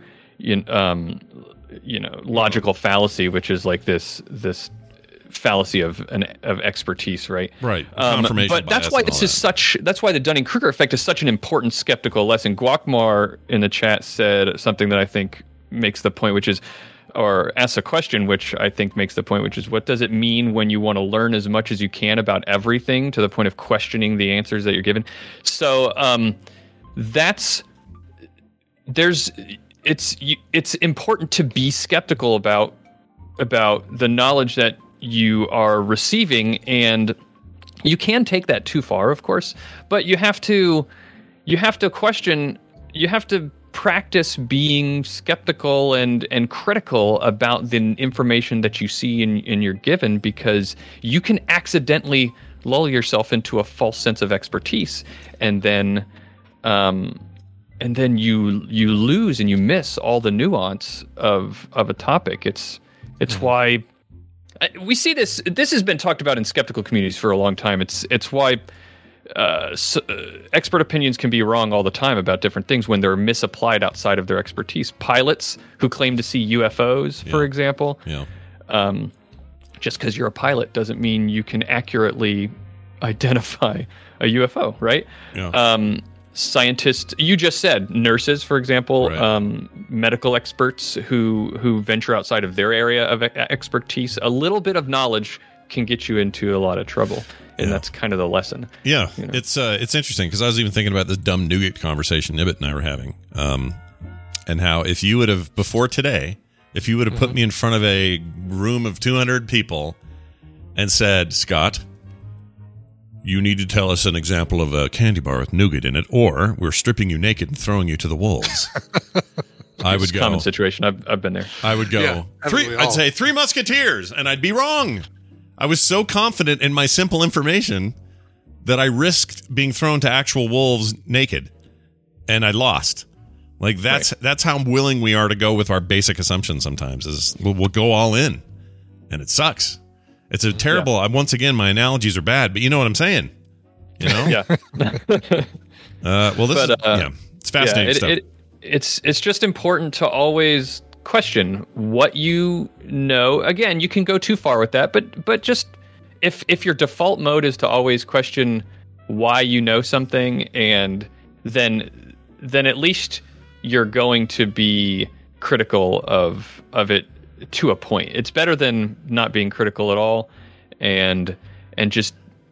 logical fallacy, which is like this fallacy of expertise, right? Confirmation but that's why that's why the Dunning-Kruger effect is such an important skeptical lesson. Guacmar in the chat said something that I think makes the point, which is, or asks a question which I think makes the point, which is, what does it mean when you want to learn as much as you can about everything to the point of questioning the answers that you're given? So it's important to be skeptical about the knowledge that you are receiving, and you can take that too far, of course, but you have to question, you have to practice being skeptical and critical about the information that you see and you're given, because you can accidentally lull yourself into a false sense of expertise, and then you lose and you miss all the nuance of a topic. It's why we see this. This has been talked about in skeptical communities for a long time. It's why expert opinions can be wrong all the time about different things when they're misapplied outside of their expertise. Pilots who claim to see UFOs, for example. Just because you're a pilot doesn't mean you can accurately identify a UFO, right? Scientists, you just said nurses, for example, medical experts who venture outside of their area of expertise. A little bit of knowledge can get you into a lot of trouble, and that's kind of the lesson. It's interesting because I was even thinking about this dumb nougat conversation Nibbit and I were having, and how if you would have before today, if you would have put me in front of a room of 200 people and said, Scott, you need to tell us an example of a candy bar with nougat in it, or we're stripping you naked and throwing you to the wolves. I would go. Common situation. I've been there. I would go. I'd say Three Musketeers, and I'd be wrong. I was so confident in my simple information that I risked being thrown to actual wolves naked, and I lost. Like that's how willing we are to go with our basic assumptions. Sometimes is we'll go all in, and it sucks. It's a terrible. Once again, my analogies are bad, but you know what I'm saying. You know. It's fascinating stuff. It's just important to always question what you know. Again, you can go too far with that, but just if your default mode is to always question why you know something, and then at least you're going to be critical of it to a point. It's better than not being critical at all, and just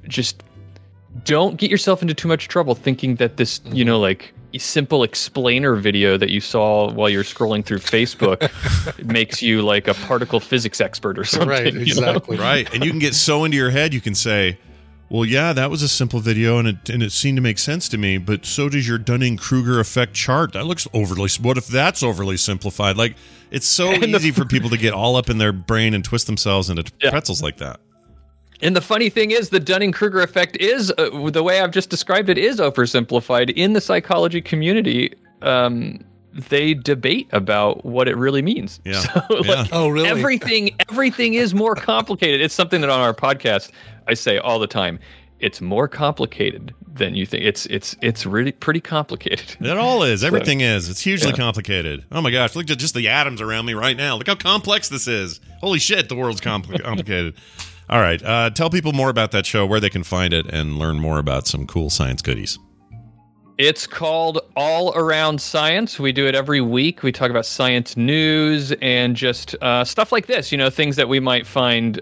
don't get yourself into too much trouble thinking that this, like simple explainer video that you saw while you're scrolling through Facebook makes you like a particle physics expert or something. Right, exactly. Right. And you can get so into your head, you can say, well, yeah, that was a simple video and it seemed to make sense to me, but so does your Dunning-Kruger effect chart. That looks overly, what if that's overly simplified? Like, it's so easy for people to get all up in their brain and twist themselves into pretzels like that. And the funny thing is, the Dunning-Kruger effect is, the way I've just described it, is oversimplified. In the psychology community, they debate about what it really means. Yeah. So, Oh, really? Everything is more complicated. It's something that on our podcast I say all the time. It's more complicated than you think. It's really pretty complicated. It all is. Everything is. It's hugely complicated. Oh my gosh! Look at just the atoms around me right now. Look how complex this is. Holy shit! The world's complicated. All right. Tell people more about that show, where they can find it, and learn more about some cool science goodies. It's called All Around Science. We do it every week. We talk about science news and just stuff like this, things that we might find,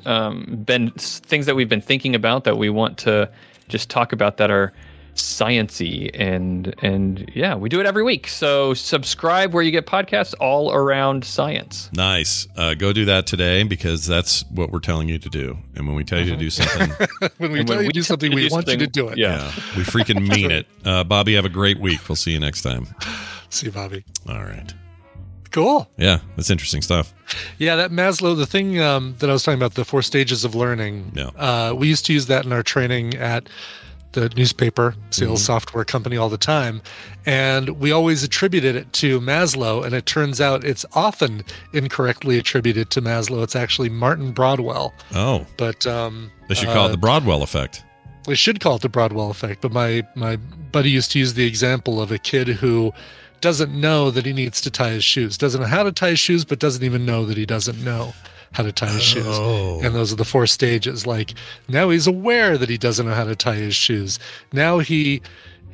things that we've been thinking about that we want to just talk about that are science-y. And yeah, we do it every week. So subscribe where you get podcasts, All Around Science. Nice. Go do that today, because that's what we're telling you to do. And when we tell you to do something, when we tell you to do something, we want you to do it. Yeah. We freaking mean it. Bobby, have a great week. We'll see you next time. See you, Bobby. All right. Cool. Yeah, that's interesting stuff. Yeah, that Maslow, the thing that I was talking about, the 4 stages of learning. Yeah. We used to use that in our training at the newspaper sales software company all the time. And we always attributed it to Maslow. And it turns out it's often incorrectly attributed to Maslow. It's actually Martin Broadwell. Oh. But they should call it the Broadwell effect. We should call it the Broadwell effect. But my buddy used to use the example of a kid who doesn't know that he needs to tie his shoes, doesn't know how to tie his shoes, but doesn't even know that he doesn't know how to tie his shoes. And those are the 4 stages. Like, now he's aware that he doesn't know how to tie his shoes. Now he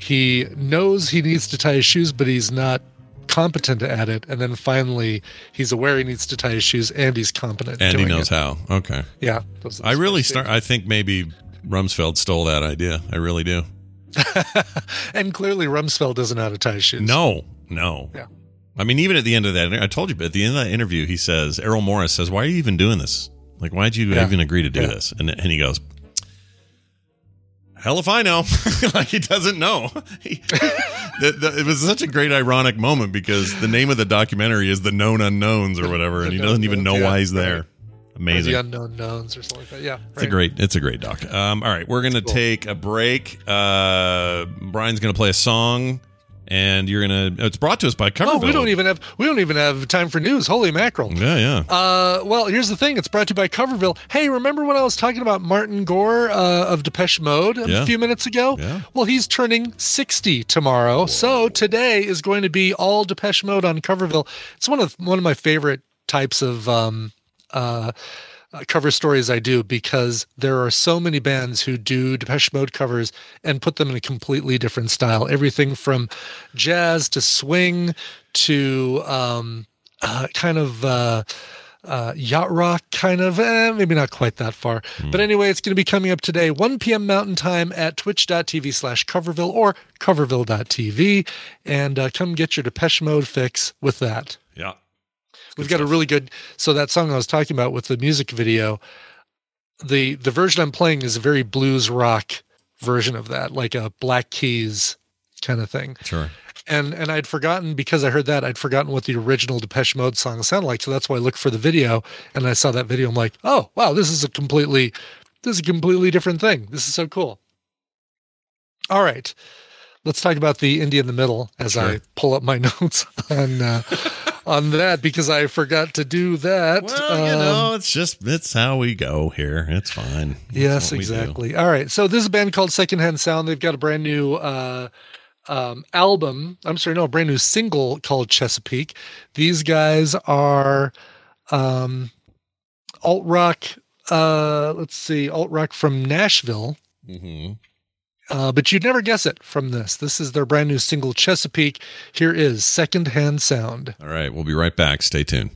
knows he needs to tie his shoes, but he's not competent at it. And then finally he's aware he needs to tie his shoes and he's competent. And he knows how. Okay. Yeah. I think maybe Rumsfeld stole that idea. I really do. And clearly Rumsfeld doesn't know how to tie his shoes. No. Yeah. I mean, even at the end of that, I told you, but at the end of that interview, he says, Errol Morris says, why are you even doing this? Like, why'd you even agree to do this? And he goes, hell if I know. Like, he doesn't know. It was such a great ironic moment, because the name of the documentary is The Known Unknowns or whatever, and he doesn't even know why he's there. Amazing. Or the Unknown Knowns or something like that. Yeah. It's a great doc. All right, we're going to take a break. Brian's going to play a song. And it's brought to us by Coverville. Oh, we don't even have time for news. Holy mackerel. Yeah. Well, here's the thing. It's brought to you by Coverville. Hey, remember when I was talking about Martin Gore of Depeche Mode a few minutes ago? Yeah. Well, he's turning 60 tomorrow. Whoa. So today is going to be all Depeche Mode on Coverville. It's one of my favorite types of cover stories I do, because there are so many bands who do Depeche Mode covers and put them in a completely different style. Everything from jazz to swing to kind of yacht rock, kind of, maybe not quite that far. But anyway, it's going to be coming up today, 1 p.m. Mountain Time at twitch.tv/Coverville or coverville.tv. And come get your Depeche Mode fix with that. Yeah. We've got a really good, so that song I was talking about with the music video, the version I'm playing is a very blues rock version of that, like a Black Keys kind of thing. Sure. And I'd forgotten, because I heard that, I'd forgotten what the original Depeche Mode song sounded like. So that's why I looked for the video, and I saw that video. I'm like, oh, wow, this is a completely different thing. This is so cool. All right. Let's talk about the Indie in the Middle as I pull up my notes on that, because I forgot to do that. Well, it's how we go here. It's fine. Yes, exactly. All right. So this is a band called Secondhand Sound. They've got a brand new a brand new single called Chesapeake. These guys are alt rock. Alt rock from Nashville. Mm-hmm. But you'd never guess it from this. This is their brand new single, Chesapeake. Here is Secondhand Sound. All right, we'll be right back. Stay tuned.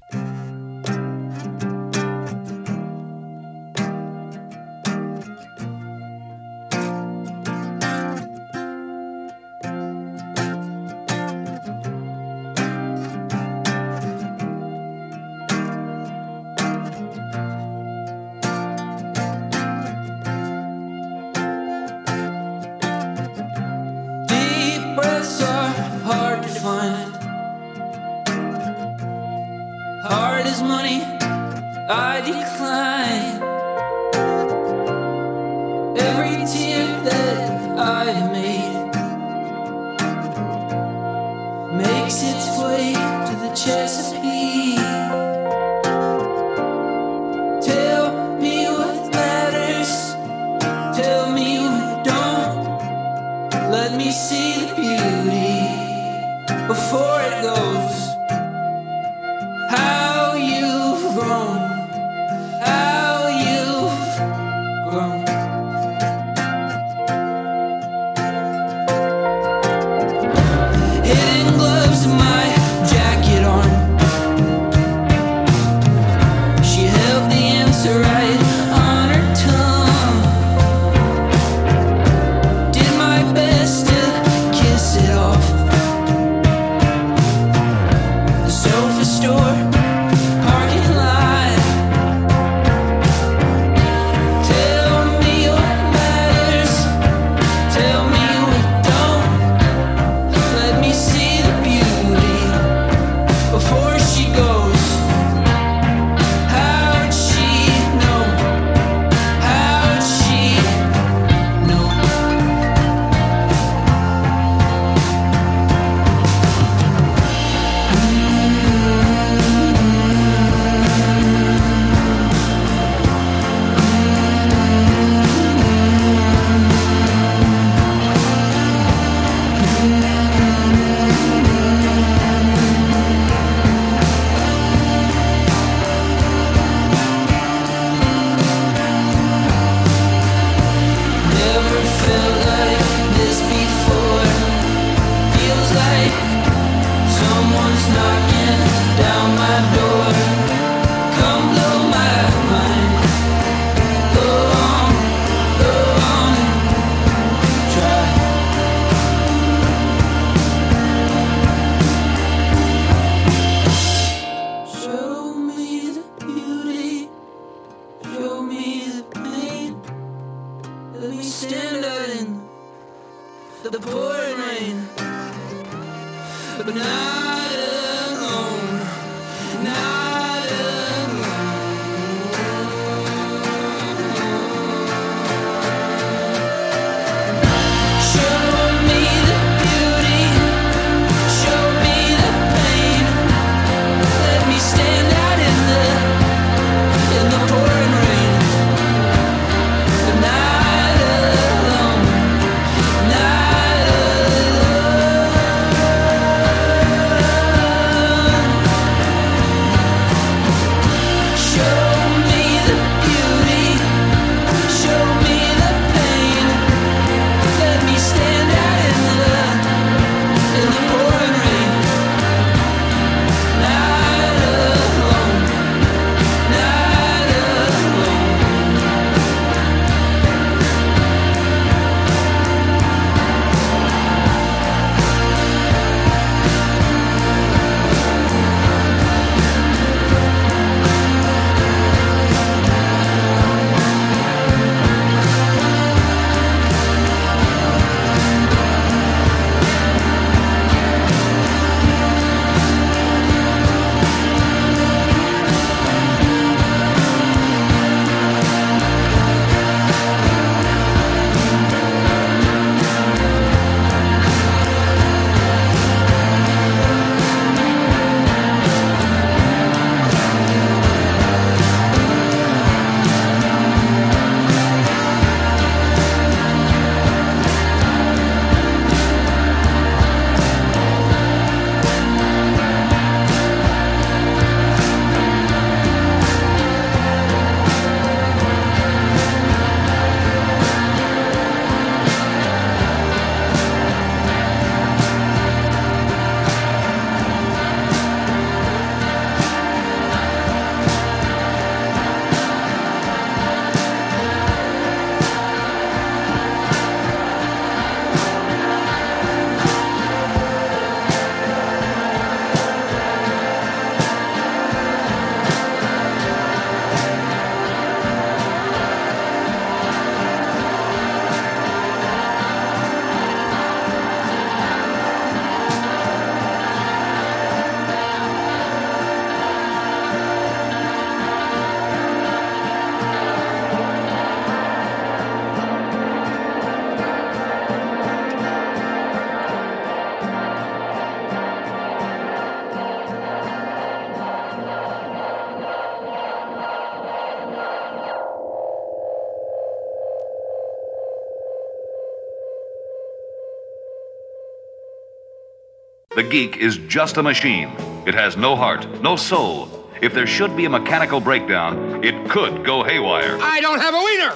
The geek is just a machine. It has no heart, no soul. If there should be a mechanical breakdown, it could go haywire. I don't have a wiener!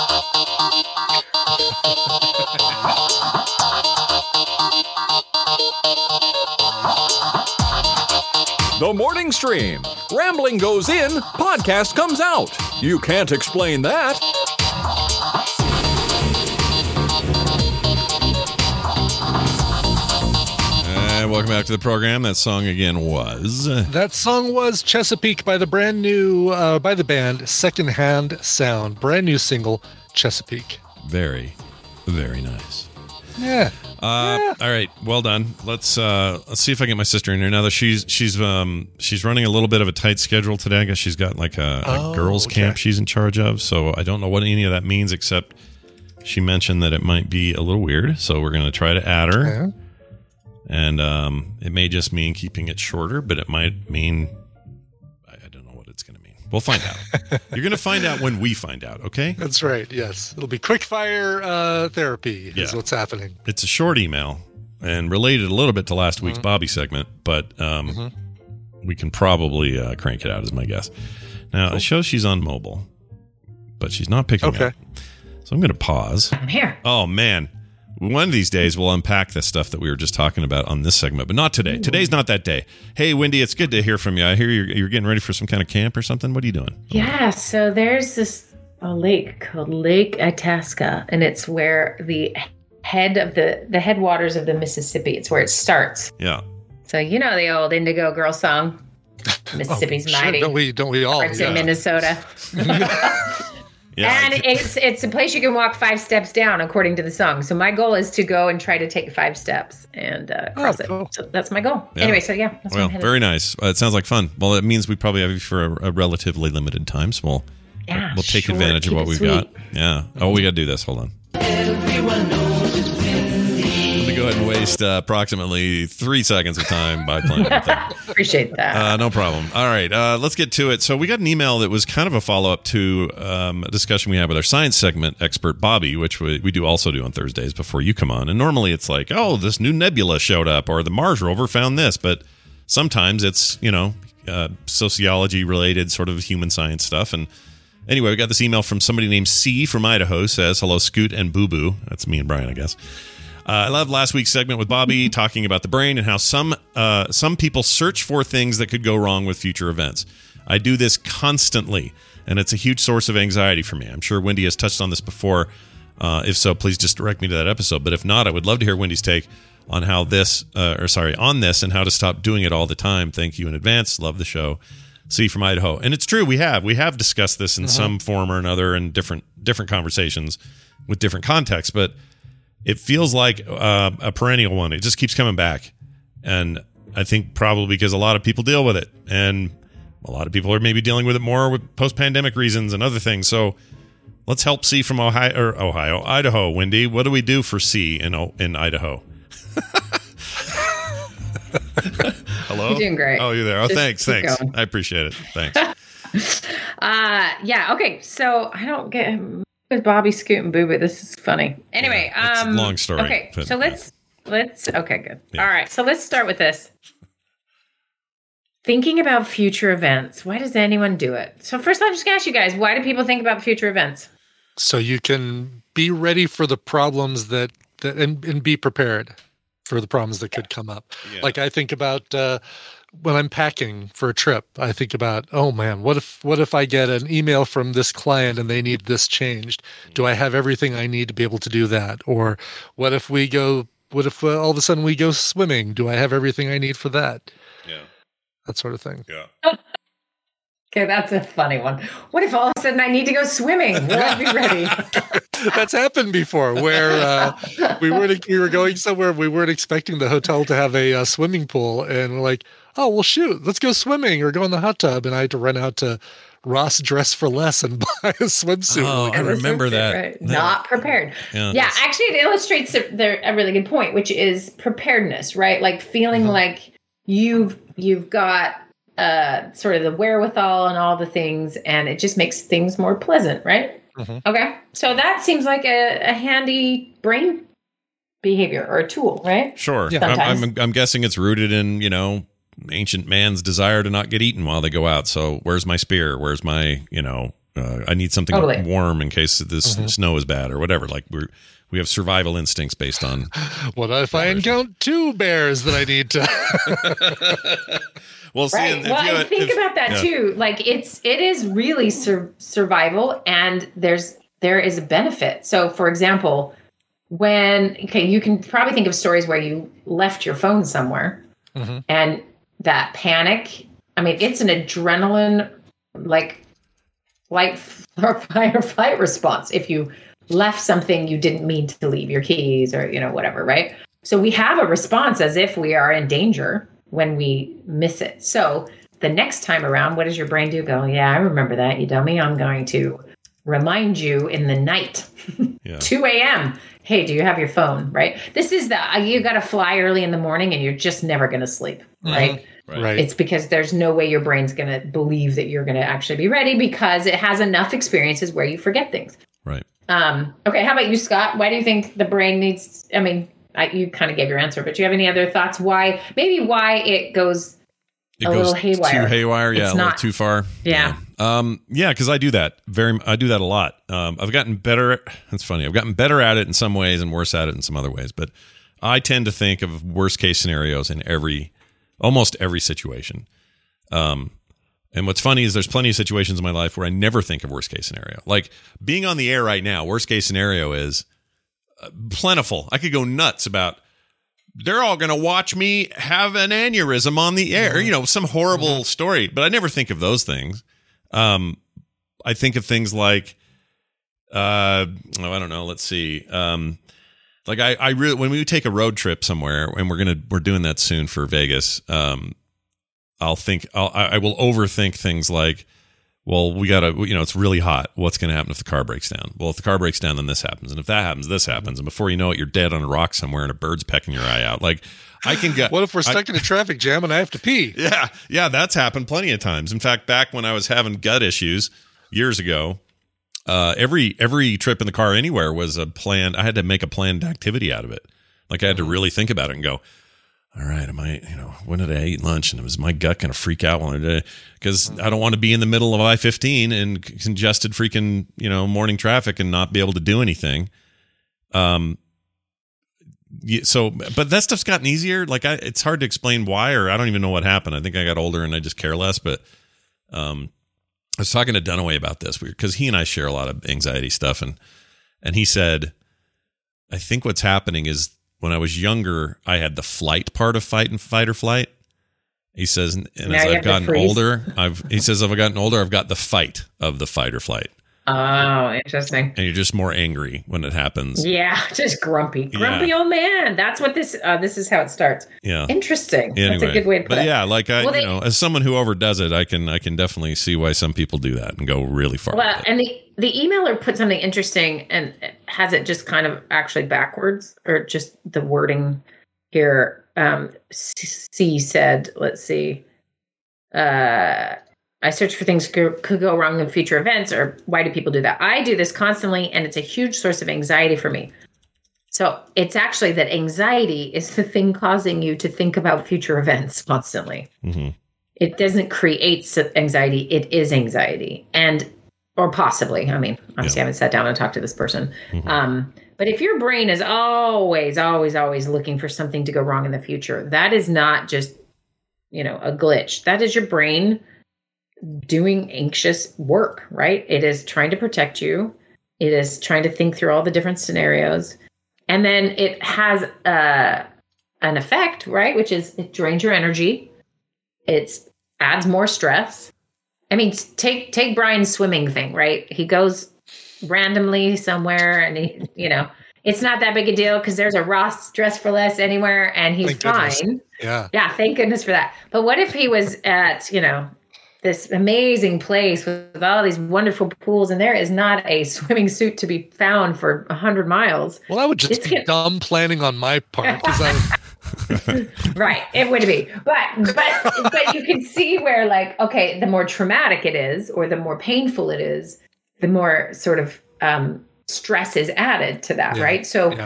The Morning Stream. Rambling goes in, podcast comes out. You can't explain that. And welcome back to the program. That song again was... That song was Chesapeake by the brand new, by the band Secondhand Sound. Brand new single, Chesapeake. Very, very nice. Yeah. All right, well done. Let's see if I can get my sister in here now that she's running a little bit of a tight schedule today. I guess she's got like a girls' camp she's in charge of, so I don't know what any of that means, except she mentioned that it might be a little weird. So we're going to try to add her. Yeah. And it may just mean keeping it shorter, but it might mean I don't know what it's going to mean. We'll find out. You're going to find out when we find out, okay? That's right, yes. It'll be quick fire therapy is what's happening. It's a short email and related a little bit to last week's Bobby segment, but we can probably crank it out is my guess. Now, it shows she's on mobile, but she's not picking up. So I'm going to pause. I'm here. Oh, man. One of these days, we'll unpack the stuff that we were just talking about on this segment, but not today. Today's not that day. Hey, Wendy, it's good to hear from you. I hear you're getting ready for some kind of camp or something. What are you doing? Yeah, so there's a lake called Lake Itasca, and it's where the headwaters of the Mississippi. It's where it starts. Yeah. So you know the old Indigo Girl song, Mississippi's Mighty. Don't we all? It's in Minnesota. Yeah, and it's a place you can walk 5 steps down, according to the song. So my goal is to go and try to take 5 steps and cross it. So that's my goal. Yeah. Anyway, so yeah. That's well, very nice. It sounds like fun. Well, it means we probably have you for a relatively limited time, so we'll take advantage of what we've got. Yeah. Oh, we got to do this. Hold on. Everyone knows it's Let me go ahead and waste approximately 3 seconds of time by playing with that. Appreciate that. No problem. All right, let's get to it. So we got an email that was kind of a follow-up to a discussion we had with our science segment expert, Bobby, which we do also do on Thursdays before you come on. And normally it's like, oh, this new nebula showed up or the Mars rover found this. But sometimes it's, sociology-related sort of human science stuff. And anyway, we got this email from somebody named C from Idaho. Says, hello, Scoot and Boo Boo. That's me and Brian, I guess. I loved last week's segment with Bobby talking about the brain and how some people search for things that could go wrong with future events. I do this constantly, and it's a huge source of anxiety for me. I'm sure Wendy has touched on this before. If so, please just direct me to that episode. But if not, I would love to hear Wendy's take on on this and how to stop doing it all the time. Thank you in advance. Love the show. C from Idaho. And it's true, we have discussed this in some form or another in different conversations with different contexts, but it feels like a perennial one. It just keeps coming back. And I think probably because a lot of people deal with it. And a lot of people are maybe dealing with it more with post-pandemic reasons and other things. So let's help C from Idaho. Wendy, what do we do for C in Idaho? Hello? You're doing great. Oh, you're there. Oh, Just thanks. going. I appreciate it. Thanks. Yeah, okay. So I don't get with Bobby, Scoot, and Boo Boo. This is funny. Anyway, it's a long story. Okay, but, so let's okay, good. Yeah. All right, so let's start with this. Thinking about future events. Why does anyone do it? So first, I'm just gonna ask you guys: why do people think about future events? So you can be ready for the problems and be prepared for the problems that could come up. Yeah. Like I think about when I'm packing for a trip, I think about, oh man, what if I get an email from this client and they need this changed? Do I have everything I need to be able to do that? Or what if all of a sudden we go swimming? Do I have everything I need for that? Yeah. That sort of thing. Yeah. Okay, that's a funny one. What if all of a sudden I need to go swimming? Will I be ready? That's happened before, where we were going somewhere. We weren't expecting the hotel to have a swimming pool, and we're like, "Oh, well, shoot, let's go swimming or go in the hot tub." And I had to run out to Ross Dress for Less and buy a swimsuit. Oh, I remember that. Right. Not prepared. Yeah, actually, it illustrates a really good point, which is preparedness, right? Like feeling like you've got sort of the wherewithal and all the things, and it just makes things more pleasant, right? Okay, so that seems like a handy brain behavior or a tool, right? Sure. Yeah. I'm guessing it's rooted in, ancient man's desire to not get eaten while they go out. So where's my spear? Where's my, I need something warm in case this snow is bad or whatever. Like we have survival instincts based on. What if I encounter 2 bears that I need to? Well, see, right. Well, think about that too. Like it is really survival, and there is a benefit. So, for example, you can probably think of stories where you left your phone somewhere, and that panic. I mean, it's an adrenaline like fight or flight response. If you left something you didn't mean to leave, your keys or whatever, right? So we have a response as if we are in danger when we miss it. So the next time around, what does your brain do? Go, yeah, I remember that, you dummy. I'm going to remind you in the night, 2 a.m. Hey, do you have your phone? Right? This is you got to fly early in the morning and you're just never going to sleep, right? Right. It's because there's no way your brain's going to believe that you're going to actually be ready because it has enough experiences where you forget things. Right. Okay. How about you, Scott? Why do you think the brain needs, you kind of gave your answer, but do you have any other thoughts? Why it goes a little haywire? Too haywire. Yeah. A little too far. Yeah. Because I do that. I do that a lot. I've gotten better. That's funny. I've gotten better at it in some ways and worse at it in some other ways. But I tend to think of worst case scenarios in almost every situation. And what's funny is there's plenty of situations in my life where I never think of worst case scenario. Like being on the air right now, worst case scenario is plentiful. I could go nuts about they're all going to watch me have an aneurysm on the air, some horrible story, but I never think of those things. I think of things like, I don't know. Let's see. Like I really, when we take a road trip somewhere and we're doing that soon for Vegas, I will overthink things like, well, we gotta, it's really hot. What's going to happen if the car breaks down? Well, if the car breaks down, then this happens. And if that happens, this happens. And before you know it, you're dead on a rock somewhere and a bird's pecking your eye out. Like I can get, what if we're stuck in a traffic jam and I have to pee? Yeah. That's happened plenty of times. In fact, back when I was having gut issues years ago, every trip in the car anywhere was a planned. I had to make a planned activity out of it. Like I had to really think about it and go, all right, when did I eat lunch? And was my gut going to freak out while I did it? Because I don't want to be in the middle of I-15 and congested freaking, morning traffic and not be able to do anything. But that stuff's gotten easier. Like it's hard to explain why, or I don't even know what happened. I think I got older and I just care less. But I was talking to Dunaway about this because he and I share a lot of anxiety stuff. And he said, I think what's happening is, when I was younger, I had the flight part of fight or flight. He says, and as I've gotten older, I've got the fight of the fight or flight. Oh, interesting. And you're just more angry when it happens. Yeah, just grumpy old man. That's what this is how it starts. Yeah, interesting. Anyway, that's a good way to put it. But yeah, like as someone who overdoes it, I can definitely see why some people do that and go really far. Well, and the emailer put something interesting and has it just kind of actually backwards, or just the wording here. C said, let's see. I search for things could go wrong in future events, or why do people do that? I do this constantly, and it's a huge source of anxiety for me. So it's actually that anxiety is the thing causing you to think about future events constantly. Mm-hmm. It doesn't create anxiety. It is anxiety. Or possibly, obviously I haven't sat down and talked to this person. Mm-hmm. But if your brain is always, always, always looking for something to go wrong in the future, that is not just, a glitch. That is your brain doing anxious work, right? It is trying to protect you. It is trying to think through all the different scenarios. And then it has an effect, right? Which is it drains your energy. It adds more stress. Take Brian's swimming thing, right? He goes randomly somewhere and it's not that big a deal because there's a Ross Dress for Less anywhere and he's fine. Yeah. Yeah. Thank goodness for that. But what if he was at, this amazing place with all these wonderful pools, and there is not a swimming suit to be found for 100 miles. Well, that would just be dumb planning on my part. Right. It would be. But you can see where, like, okay, the more traumatic it is, or the more painful it is, the more sort of stress is added to that, right? So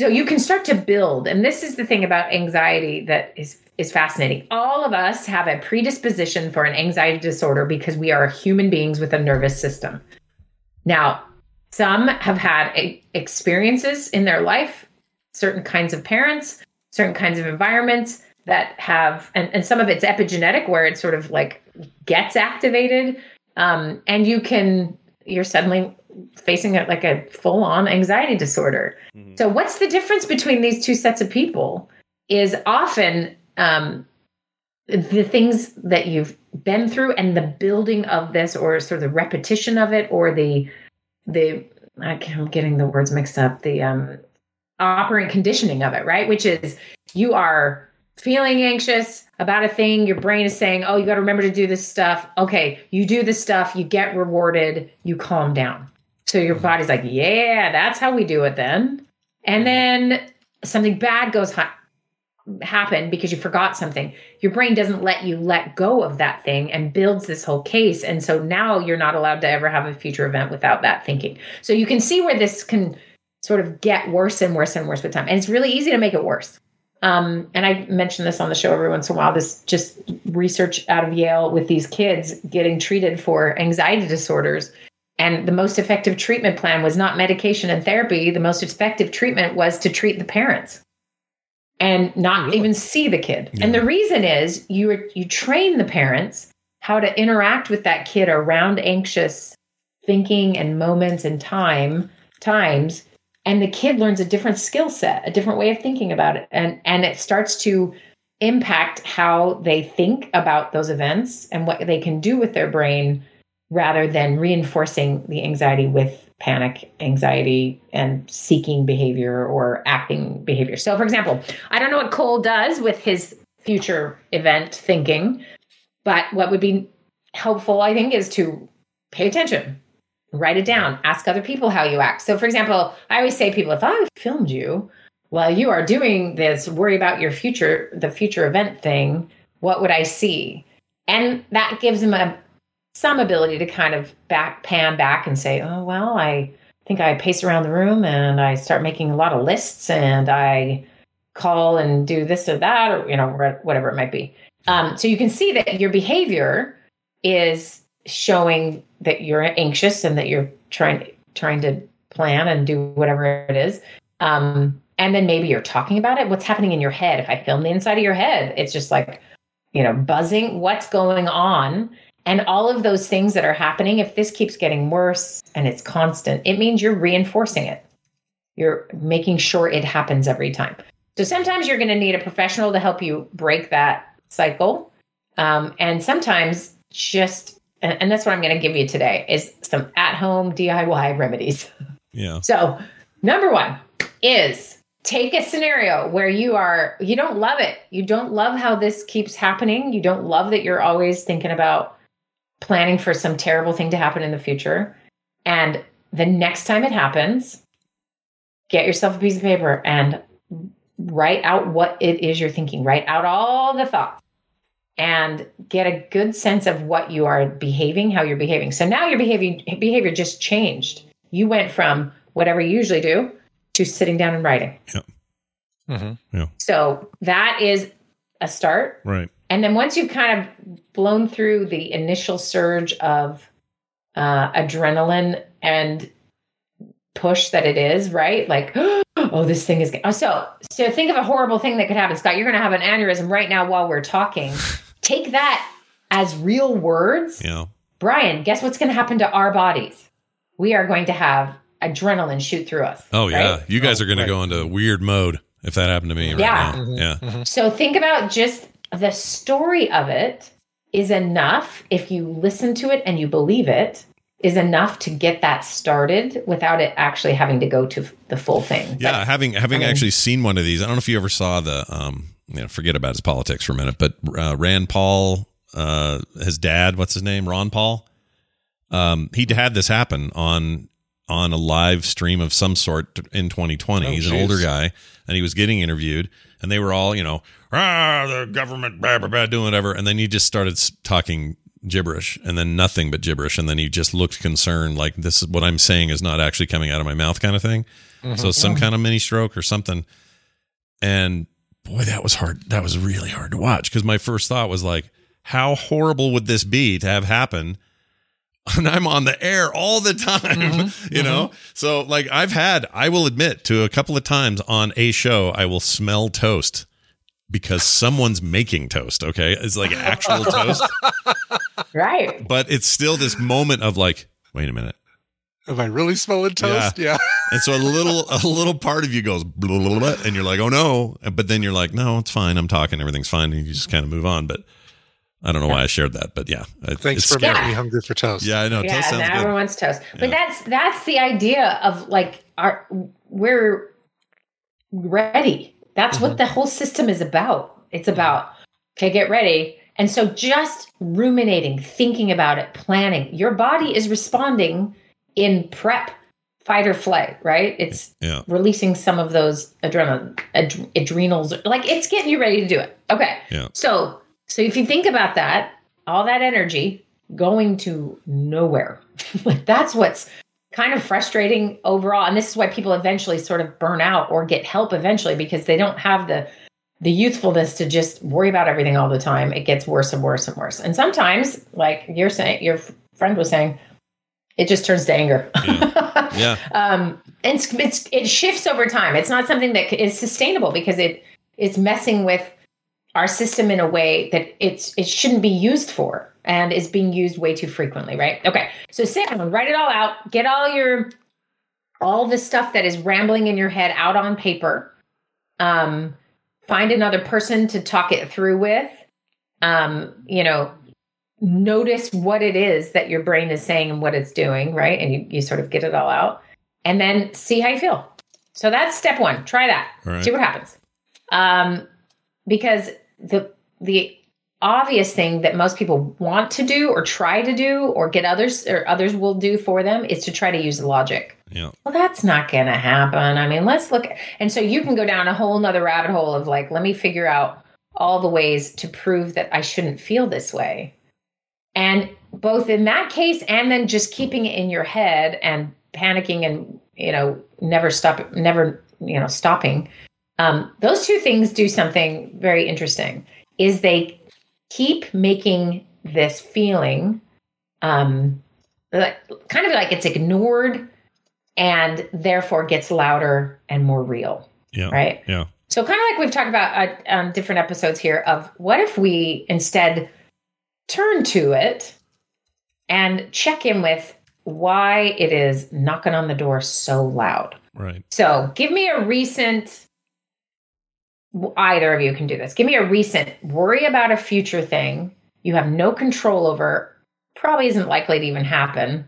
So you can start to build. And this is the thing about anxiety that is fascinating. All of us have a predisposition for an anxiety disorder because we are human beings with a nervous system. Now, some have had experiences in their life, certain kinds of parents, certain kinds of environments that have, and some of it's epigenetic where it sort of like gets activated. And you're suddenly facing it like a full-on anxiety disorder. Mm-hmm. So what's the difference between these two sets of people is often the things that you've been through and the building of this, or sort of the repetition of it, or I'm getting the words mixed up, the operant conditioning of it, right? Which is you are feeling anxious about a thing. Your brain is saying, oh, you got to remember to do this stuff. Okay, you do this stuff, you get rewarded, you calm down. So your body's like, yeah, that's how we do it then. And then something bad happen because you forgot something. Your brain doesn't let you let go of that thing and builds this whole case. And so now you're not allowed to ever have a future event without that thinking. So you can see where this can sort of get worse and worse and worse with time. And it's really easy to make it worse. And I mention this on the show every once in a while, this just research out of Yale with these kids getting treated for anxiety disorders. And the most effective treatment plan was not medication and therapy. The most effective treatment was to treat the parents and not even see the kid. Yeah. And the reason is you train the parents how to interact with that kid around anxious thinking and moments and times. And the kid learns a different skill set, a different way of thinking about it. And it starts to impact how they think about those events and what they can do with their brain, rather than reinforcing the anxiety with panic, anxiety, and seeking behavior or acting behavior. So, for example, I don't know what Cole does with his future event thinking, but what would be helpful, I think, is to pay attention. Write it down. Ask other people how you act. So, for example, I always say to people, if I filmed you while you are doing this, worry about the future event thing, what would I see? And that gives them some ability to kind of pan back and say, oh, well, I think I pace around the room and I start making a lot of lists and I call and do this or that, or, whatever it might be. So you can see that your behavior is showing that you're anxious and that you're trying to plan and do whatever it is. And then maybe you're talking about it. What's happening in your head? If I film the inside of your head, it's just like, buzzing. What's going on? And all of those things that are happening, if this keeps getting worse and it's constant, it means you're reinforcing it. You're making sure it happens every time. So sometimes you're going to need a professional to help you break that cycle. And sometimes and that's what I'm going to give you today, is some at-home DIY remedies. Yeah. So number one is take a scenario where you don't love it. You don't love how this keeps happening. You don't love that you're always thinking about planning for some terrible thing to happen in the future. And the next time it happens, get yourself a piece of paper and write out what it is you're thinking. Write out all the thoughts and get a good sense of what you are behaving, how you're behaving. So now your behavior just changed. You went from whatever you usually do to sitting down and writing. Yep. Mm-hmm. Yeah. So that is a start. Right. And then once you've kind of blown through the initial surge of adrenaline and push that it is, right? Like, oh, this thing is... So think of a horrible thing that could happen. Scott, you're going to have an aneurysm right now while we're talking. Take that as real words. Yeah. Brian, guess what's going to happen to our bodies? We are going to have adrenaline shoot through us. Oh, yeah. Right? You guys are going to go into weird mode if that happened to me right now. Mm-hmm. Yeah. Mm-hmm. So think about just the story of it is enough, if you listen to it and you believe it, is enough to get that started without it actually having to go to the full thing. Yeah, but, having actually seen one of these, I don't know if you ever saw the, forget about his politics for a minute, but Rand Paul, his dad, what's his name? Ron Paul. He had this happen on a live stream of some sort in 2020. He's an older guy, and he was getting interviewed, and they were all, the government, blah, blah, blah, doing whatever. And then he just started talking gibberish, and then nothing but gibberish, and then he just looked concerned, like this is what I'm saying is not actually coming out of my mouth, kind of thing. So some kind of mini stroke or something. And boy, that was hard. That was really hard to watch, because my first thought was like, how horrible would this be to have happen? And I'm on the air all the time, you know? So like I will admit to a couple of times on a show, I will smell toast because someone's making toast. Okay. It's like actual toast. Right. But it's still this moment of like, wait a minute. Am I really smelling toast? Yeah. And so a little part of you goes, blah, blah, blah, and you're like, oh no. But then you're like, no, it's fine. I'm talking. Everything's fine. And you just kind of move on. But I don't know why I shared that, but yeah. Thanks for making me hungry for toast. Yeah, I know. Yeah, toast sounds now good. everyone's toast. But that's the idea of like we're ready. That's what the whole system is about. It's about, okay, get ready. And so just ruminating, thinking about it, planning. Your body is responding in prep, fight or flight, right? It's releasing some of those adrenals. Like it's getting you ready to do it. Okay. Yeah. So if you think about that, all that energy going to nowhere, like that's what's kind of frustrating overall. And this is why people eventually sort of burn out or get help eventually, because they don't have the youthfulness to just worry about everything all the time. It gets worse and worse and worse. And sometimes, like you're saying, your friend was saying, it just turns to anger. Yeah. And it shifts over time. It's not something that is sustainable because it's messing with our system in a way that it shouldn't be used for and is being used way too frequently, right? Okay. So sit down, write it all out, get all the stuff that is rambling in your head out on paper. Find another person to talk it through with. Notice what it is that your brain is saying and what it's doing, right? And you sort of get it all out and then see how you feel. So that's step one. Try that. Right. See what happens. Because the obvious thing that most people want to do or try to do or get others will do for them is to try to use logic. Yeah. Well, that's not going to happen. I mean, let's look. And so you can go down a whole nother rabbit hole of like, let me figure out all the ways to prove that I shouldn't feel this way. And both in that case and then just keeping it in your head and panicking and, never stopping. Those two things do something very interesting is they keep making this feeling kind of like it's ignored and therefore gets louder and more real. Yeah. Right. Yeah. So kind of like we've talked about on different episodes here of what if we instead turn to it and check in with why it is knocking on the door so loud. Right. So give me a recent, either of you can do this. Give me a recent worry about a future thing you have no control over, probably isn't likely to even happen.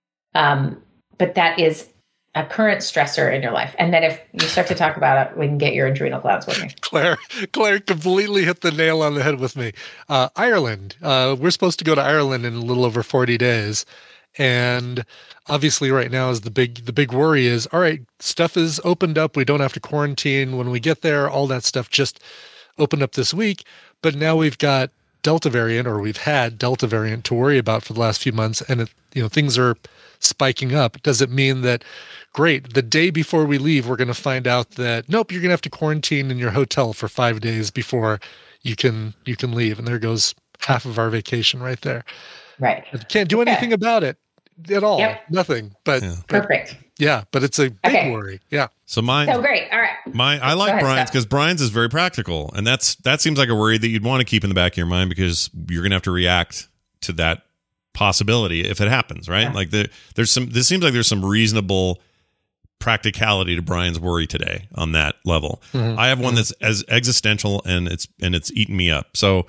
But that is a current stressor in your life. And then if you start to talk about it, we can get your adrenal glands working. Claire completely hit the nail on the head with me. Ireland. We're supposed to go to Ireland in a little over 40 days. And obviously right now is the big worry is, all right, stuff is opened up. We don't have to quarantine when we get there. All that stuff just opened up this week. But now we've got Delta variant, or we've had Delta variant to worry about for the last few months. And things are spiking up. Does it mean that, great, the day before we leave, we're going to find out that, nope, you're going to have to quarantine in your hotel for 5 days before you can leave. And there goes half of our vacation right there. Right. You can't do anything about it at all. Yep. Nothing. But perfect. Yeah, but it's a big worry. Yeah. So mine. So great. All right. I like Brian's because Brian's is very practical, and that seems like a worry that you'd want to keep in the back of your mind because you're going to have to react to that possibility if it happens, right? Yeah. Like this seems like there's some reasonable practicality to Brian's worry today on that level. Mm-hmm. I have one that's as existential and it's eaten me up. So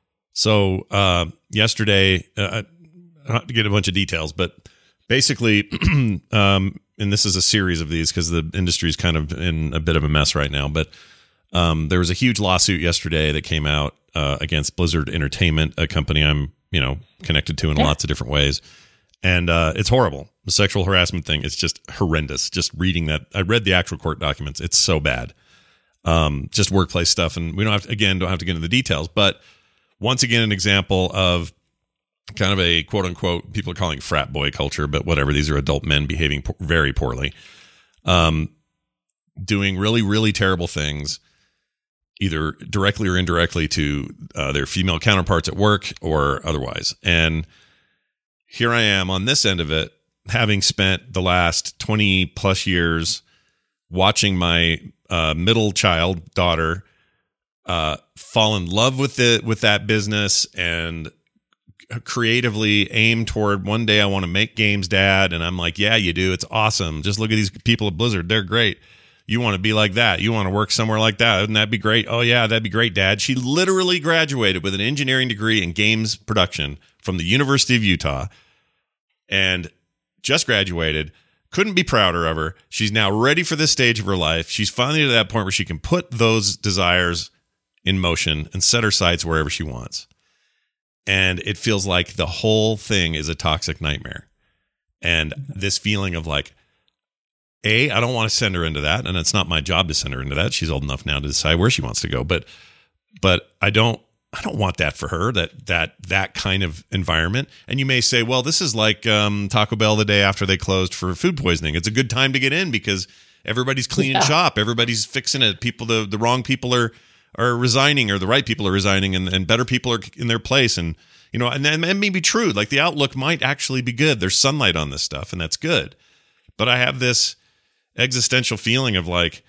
yesterday, I don't have to get a bunch of details, but basically, and this is a series of these because the industry is kind of in a bit of a mess right now, but there was a huge lawsuit yesterday that came out against Blizzard Entertainment, a company I'm connected to in lots of different ways. And it's horrible. The sexual harassment thing is just horrendous. Just reading that. I read the actual court documents. It's so bad. Just workplace stuff. And we don't have to get into the details. But once again, an example of kind of a quote unquote, people are calling frat boy culture, but whatever. These are adult men behaving very poorly, doing really, really terrible things, either directly or indirectly to their female counterparts at work or otherwise. And here I am on this end of it, having spent the last 20 plus years watching my middle child daughter fall in love with that business and creatively aim toward, one day I want to make games, Dad. And I'm like, yeah, you do. It's awesome. Just look at these people at Blizzard. They're great. You want to be like that. You want to work somewhere like that. Wouldn't that be great? Oh, yeah, that'd be great, Dad. She literally graduated with an engineering degree in games production from the University of Utah and just graduated. Couldn't be prouder of her. She's now ready for this stage of her life. She's finally to that point where she can put those desires in motion and set her sights wherever she wants. And it feels like the whole thing is a toxic nightmare. And this feeling of like, I don't want to send her into that, and it's not my job to send her into that. She's old enough now to decide where she wants to go. But I don't want that for her, that kind of environment. And you may say, well, this is like Taco Bell the day after they closed for food poisoning. It's a good time to get in because everybody's cleaning shop, everybody's fixing it. People, the wrong people are resigning, or the right people are resigning, and better people are in their place. And and that may be true. Like the outlook might actually be good. There's sunlight on this stuff, and that's good. But I have this existential feeling of like,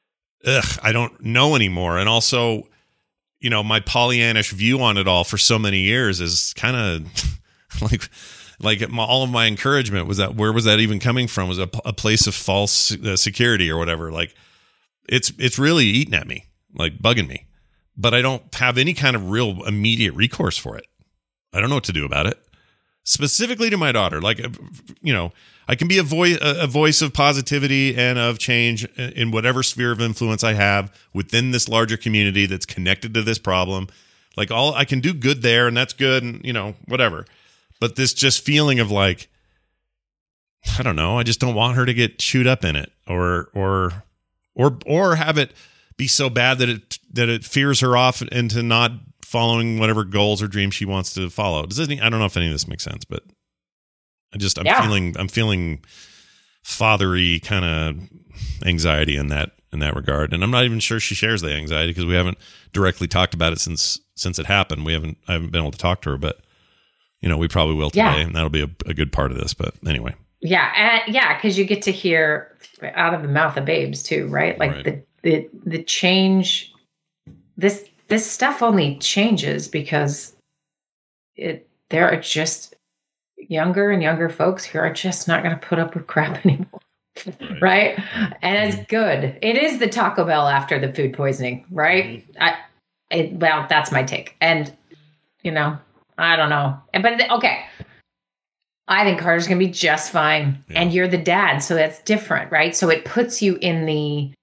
I don't know anymore. And also, my Pollyannish view on it all for so many years is kind of like all of my encouragement was that, where was that even coming from? Was a place of false security or whatever. Like it's really eating at me, like bugging me, but I don't have any kind of real immediate recourse for it. I don't know what to do about it. Specifically to my daughter, like, I can be a voice of positivity and of change in whatever sphere of influence I have within this larger community that's connected to this problem. Like I can do good there, and that's good, and whatever. But this just feeling of like, I don't know, I just don't want her to get chewed up in it, or have it be so bad that it fears her off into not following whatever goals or dreams she wants to follow. I don't know if any of this makes sense, but I'm feeling fatherly kind of anxiety in that regard. And I'm not even sure she shares the anxiety because we haven't directly talked about it since it happened. I haven't been able to talk to her, but we probably will today, and that'll be a good part of this. But anyway. Yeah. Because you get to hear out of the mouth of babes too, right? Like the change, this stuff only changes because there are just younger and younger folks who are just not going to put up with crap anymore. Right. And it's good. It is the Taco Bell after the food poisoning, right? Well, that's my take. And, I don't know. But okay. I think Carter's going to be just fine. Yeah. And you're the dad. So that's different, right? So it puts you in the,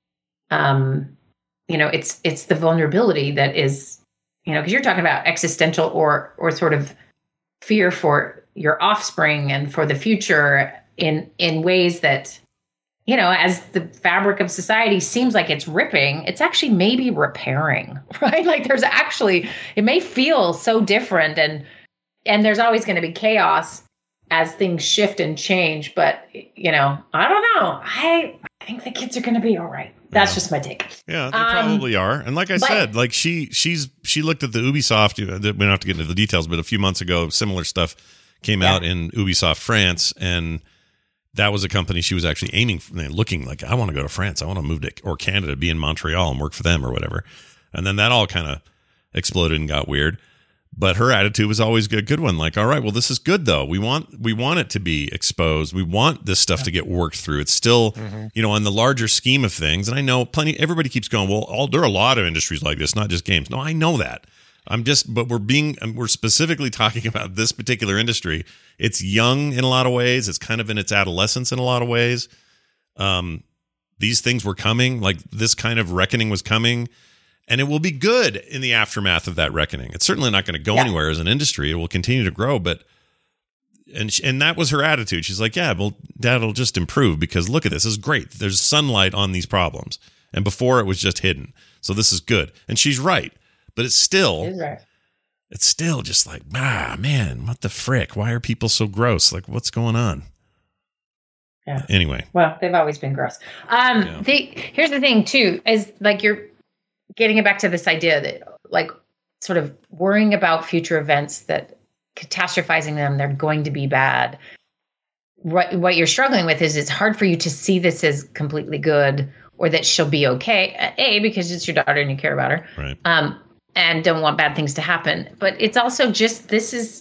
it's the vulnerability that is, because you're talking about existential or sort of fear for your offspring and for the future in ways that, as the fabric of society seems like it's ripping, it's actually maybe repairing, right? Like it may feel so different and there's always going to be chaos as things shift and change. But, I don't know. I think the kids are going to be all right. That's just my take. Yeah, they probably are. And like I said, like she looked at the Ubisoft, we don't have to get into the details, but a few months ago, similar stuff came out in Ubisoft France, and that was a company she was actually aiming for, looking like, I want to go to France. I want to move to or Canada, be in Montreal and work for them or whatever. And then that all kind of exploded and got weird. But her attitude was always a good one. Like, all right, well, this is good though. We want it to be exposed. We want this stuff to get worked through. It's still, on the larger scheme of things. And I know everybody keeps going, well, there are a lot of industries like this, not just games. No, I know that. But we're specifically talking about this particular industry. It's young in a lot of ways. It's kind of in its adolescence in a lot of ways. These things were coming, like this kind of reckoning was coming. And it will be good in the aftermath of that reckoning. It's certainly not going to go anywhere as an industry. It will continue to grow. But and that was her attitude. She's like, yeah, well, that'll just improve because look at this. This is great. There's sunlight on these problems. And before it was just hidden. So this is good. And she's right. But it's still it's still just like, man, what the frick? Why are people so gross? Like, what's going on? Yeah. Anyway. Well, they've always been gross. Here's the thing too, is like you're getting it back to this idea that like sort of worrying about future events, that catastrophizing them, they're going to be bad. What you're struggling with is it's hard for you to see this as completely good or that she'll be okay. A, because it's your daughter and you care about her. Right. And don't want bad things to happen. But it's also just, this is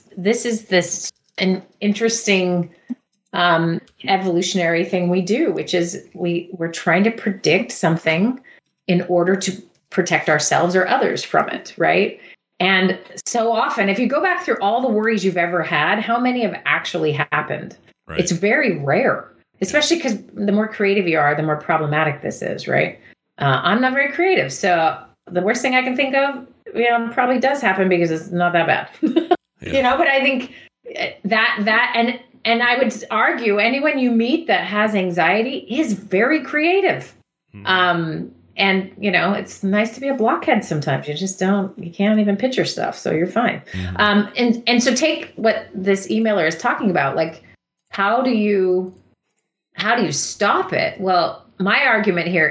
an interesting evolutionary thing we do, which is we're trying to predict something in order to protect ourselves or others from it, right? And so often, if you go back through all the worries you've ever had, how many have actually happened? Right. It's very rare, especially because the more creative you are, the more problematic this is, right? I'm not very creative, so the worst thing I can think of, probably does happen because it's not that bad, But I think that and I would argue anyone you meet that has anxiety is very creative. And, it's nice to be a blockhead sometimes. You can't even picture stuff. So you're fine. And so take what this emailer is talking about. Like, how do you stop it? Well, my argument here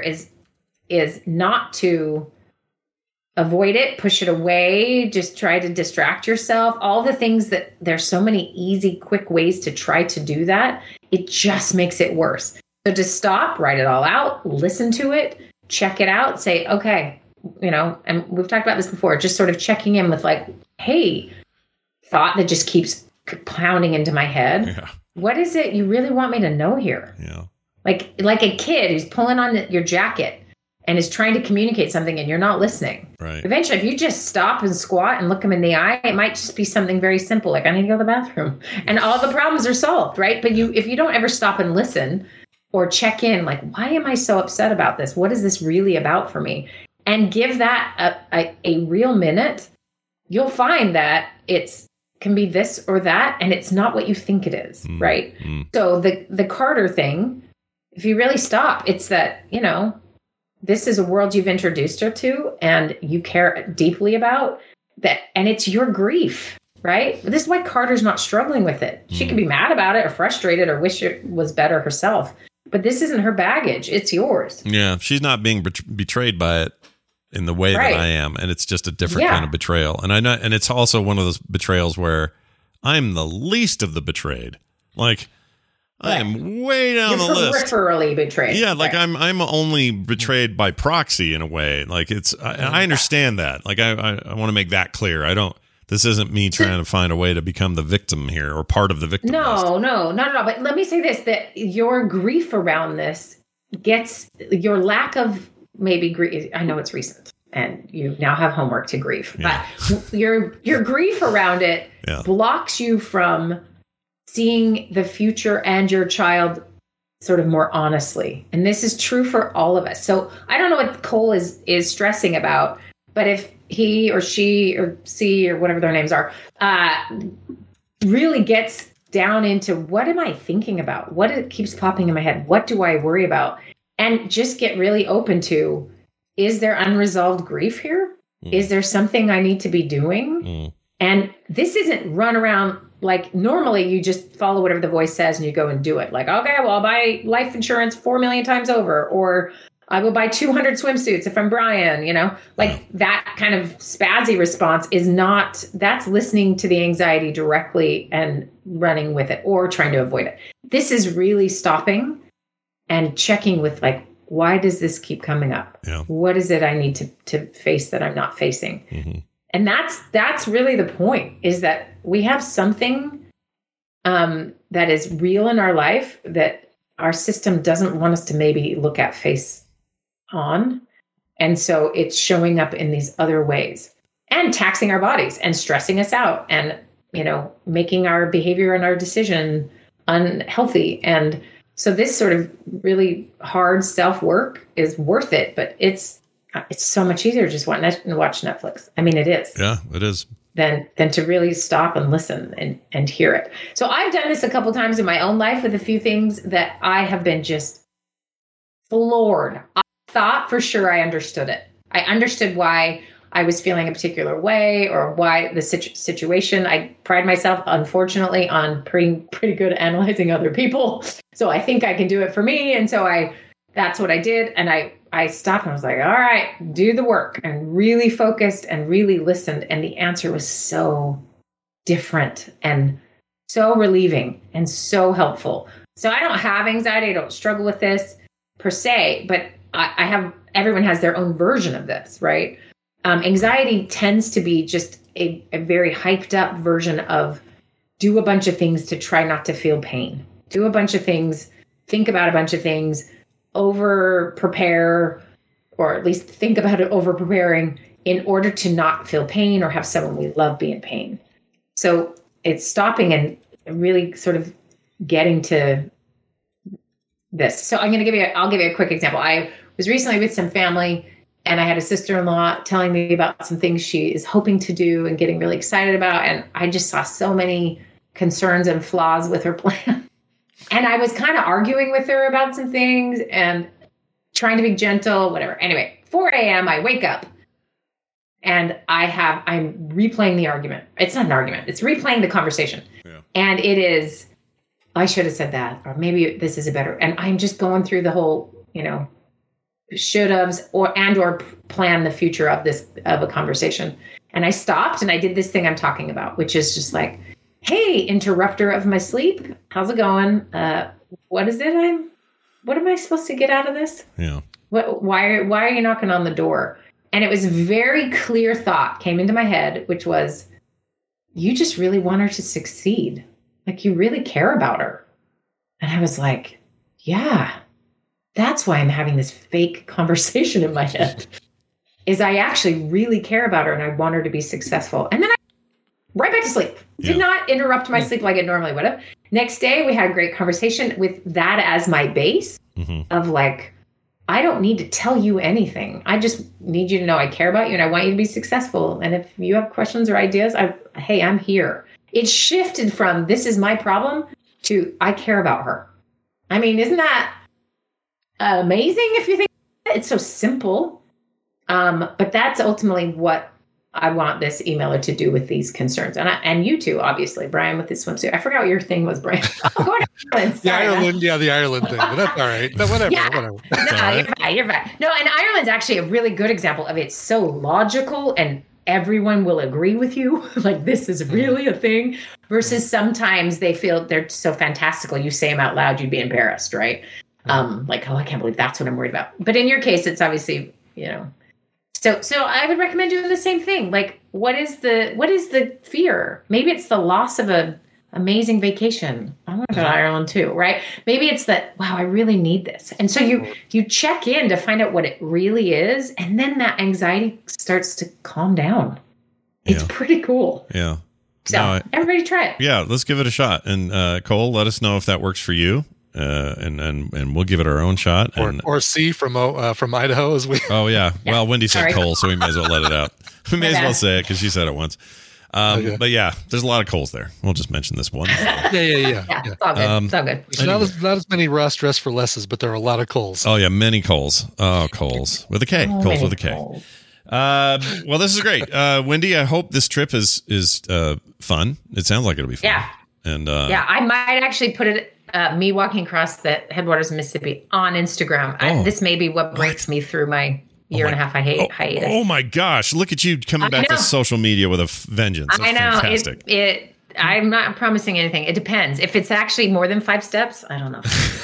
is not to avoid it, push it away, just try to distract yourself. All the things that there's so many easy, quick ways to try to do that. It just makes it worse. So to stop, write it all out, listen to it, check it out, say, okay, and we've talked about this before, just sort of checking in with like, hey, thought that just keeps pounding into my head. Yeah. What is it you really want me to know here? Yeah. Like a kid who's pulling on your jacket and is trying to communicate something and you're not listening. Right. Eventually, if you just stop and squat and look them in the eye, it might just be something very simple, like I need to go to the bathroom. And all the problems are solved, right? But if you don't ever stop and listen or check in, like, why am I so upset about this? What is this really about for me? And give that a real minute, you'll find that can be this or that, and it's not what you think it is, right? So the Carter thing, if you really stop, it's that, this is a world you've introduced her to and you care deeply about that. And it's your grief, right? This is why Carter's not struggling with it. She can be mad about it or frustrated or wish it was better herself, but this isn't her baggage. It's yours. Yeah. She's not being betrayed by it in the way that I am. And it's just a different kind of betrayal. And and it's also one of those betrayals where I'm the least of the betrayed. Like, I am way down the list. Peripherally betrayed. Yeah, like I'm only betrayed by proxy in a way. Like I understand that. Like I want to make that clear. This isn't me trying to find a way to become the victim here or part of the victim. No, not at all. But let me say this, that your grief around this gets your lack of maybe grief. I know it's recent and you now have homework to grieve, but your grief around it blocks you from seeing the future and your child sort of more honestly. And this is true for all of us. So I don't know what Cole is stressing about, but if he or she or C or whatever their names are, really gets down into what am I thinking about? What keeps popping in my head? What do I worry about? And just get really open to, is there unresolved grief here? Is there something I need to be doing? And this isn't run around. Like normally you just follow whatever the voice says and you go and do it. Like, okay, well, I'll buy life insurance 4 million times over, or I will buy 200 swimsuits if I'm Brian, like that kind of spazzy response that's listening to the anxiety directly and running with it or trying to avoid it. This is really stopping and checking with like, why does this keep coming up? Yeah. What is it I need to face that I'm not facing? Mm-hmm. And that's really the point, is that we have something that is real in our life that our system doesn't want us to maybe look at face on. And so it's showing up in these other ways and taxing our bodies and stressing us out and, making our behavior and our decision unhealthy. And so this sort of really hard self-work is worth it, but it's so much easier to just watch Netflix. I mean, it is. Yeah, it is. Than to really stop and listen and hear it. So I've done this a couple times in my own life with a few things that I have been just floored. I thought for sure I understood it. I understood why I was feeling a particular way or why the situation. I pride myself, unfortunately, on pretty good at analyzing other people. So I think I can do it for me. And so that's what I did. And I stopped and I was like, all right, do the work, and really focused and really listened. And the answer was so different and so relieving and so helpful. So I don't have anxiety. I don't struggle with this per se, but everyone has their own version of this, right? Anxiety tends to be just a very hyped up version of do a bunch of things to try not to feel pain. Do a bunch of things, think about a bunch of things, over prepare, or at least think about it over preparing in order to not feel pain or have someone we love be in pain. So it's stopping and really sort of getting to this. So I'll give you a quick example. I was recently with some family, and I had a sister-in-law telling me about some things she is hoping to do and getting really excited about. And I just saw so many concerns and flaws with her plan. And I was kind of arguing with her about some things and trying to be gentle, whatever. Anyway, 4 a.m., I wake up and I'm replaying the argument. It's not an argument. It's replaying the conversation. Yeah. And it is, I should have said that, or maybe this is a better, and I'm just going through the whole, should have's or plan the future of a conversation. And I stopped and I did this thing I'm talking about, which is just like, hey, interrupter of my sleep, how's it going? What is it? What am I supposed to get out of this? Yeah. Why are you knocking on the door? And it was a very clear thought came into my head, which was, you just really want her to succeed. Like, you really care about her. And I was like, yeah, that's why I'm having this fake conversation in my head, is I actually really care about her and I want her to be successful. And then right back to sleep. Did not interrupt my sleep like it normally would have. Next day, we had a great conversation with that as my base of like, I don't need to tell you anything. I just need you to know I care about you and I want you to be successful. And if you have questions or ideas, hey, I'm here. It shifted from this is my problem to I care about her. I mean, isn't that amazing if you think it's so simple? But that's ultimately what I want this emailer to do with these concerns. And you too, obviously, Brian, with this swimsuit. I forgot what your thing was, Brian. Oh, go to Ireland. The Ireland thing. But that's all right. No, whatever. No, you're fine. No, and Ireland's actually a really good example of it's so logical and everyone will agree with you. Like, this is really a thing. Versus sometimes they feel they're so fantastical. You say them out loud, you'd be embarrassed, right? Like, oh, I can't believe that's what I'm worried about. But in your case, it's obviously, So I would recommend doing the same thing. Like, what is the fear? Maybe it's the loss of an amazing vacation. I want to go to Ireland too, right? Maybe it's that, wow, I really need this. And so you check in to find out what it really is. And then that anxiety starts to calm down. It's pretty cool. Yeah. So everybody try it. Yeah, let's give it a shot. And Cole, let us know if that works for you. And we'll give it our own shot. Or C from Idaho as we. Oh yeah. Well, Wendy said Cole, so we may as well let it out. We may as well say it because she said it once. But yeah, there's a lot of Coles there. We'll just mention this one. Yeah. It's all good. It's all good. There's not as many Ross Dress for Lesses, but there are a lot of Coles. Oh yeah, many Coles. Oh, Coles with a K. Coles with a K. Coles. Well, this is great, Wendy. I hope this trip is fun. It sounds like it'll be fun. Yeah. And I might actually put it. Me walking across the headwaters of Mississippi on Instagram. This may be what breaks me through my year and a half hiatus. Oh my gosh! Look at you coming back to social media with a vengeance. That's I know. Fantastic. I'm not promising anything. It depends. If it's actually more than 5 steps, I don't know.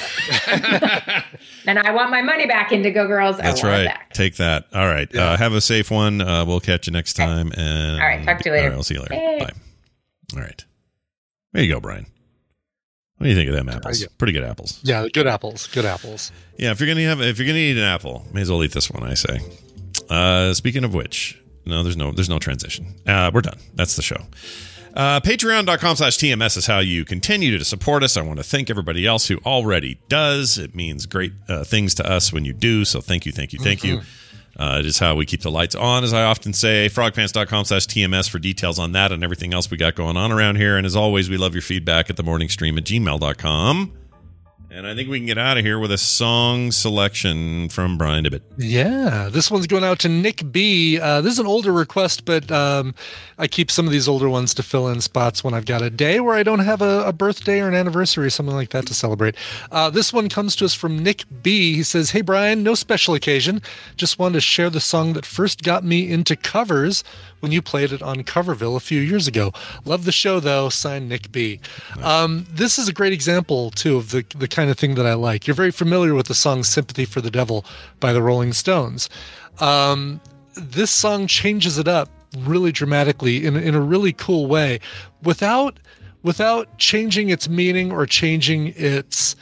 And I want my money back, Indigo Girls. That's right. Take that. All right. Yeah. Have a safe one. We'll catch you next time. And all right. Talk to you later. All right, I'll see you later. Hey. Bye. All right. There you go, Brian. What do you think of them apples? Pretty good apples. Yeah, good apples. Good apples. Yeah, if you're gonna eat an apple, may as well eat this one, I say. Speaking of which, no, there's no transition. We're done. That's the show. Patreon.com/TMS is how you continue to support us. I want to thank everybody else who already does. It means great things to us when you do. So thank you. It is how we keep the lights on, as I often say. Frogpants.com/TMS for details on that and everything else we got going on around here. And as always, we love your feedback at themorningstream@gmail.com. And I think we can get out of here with a song selection from Brian Ibbett. Yeah, this one's going out to Nick B. This is an older request, but I keep some of these older ones to fill in spots when I've got a day where I don't have a birthday or an anniversary or something like that to celebrate. This one comes to us from Nick B. He says, "Hey, Brian, no special occasion. Just wanted to share the song that first got me into covers when you played it on Coverville a few years ago. Love the show, though." Signed, Nick B. This is a great example, too, of the kind of thing that I like. You're very familiar with the song Sympathy for the Devil by the Rolling Stones. This song changes it up really dramatically in a really cool way without changing its meaning or changing its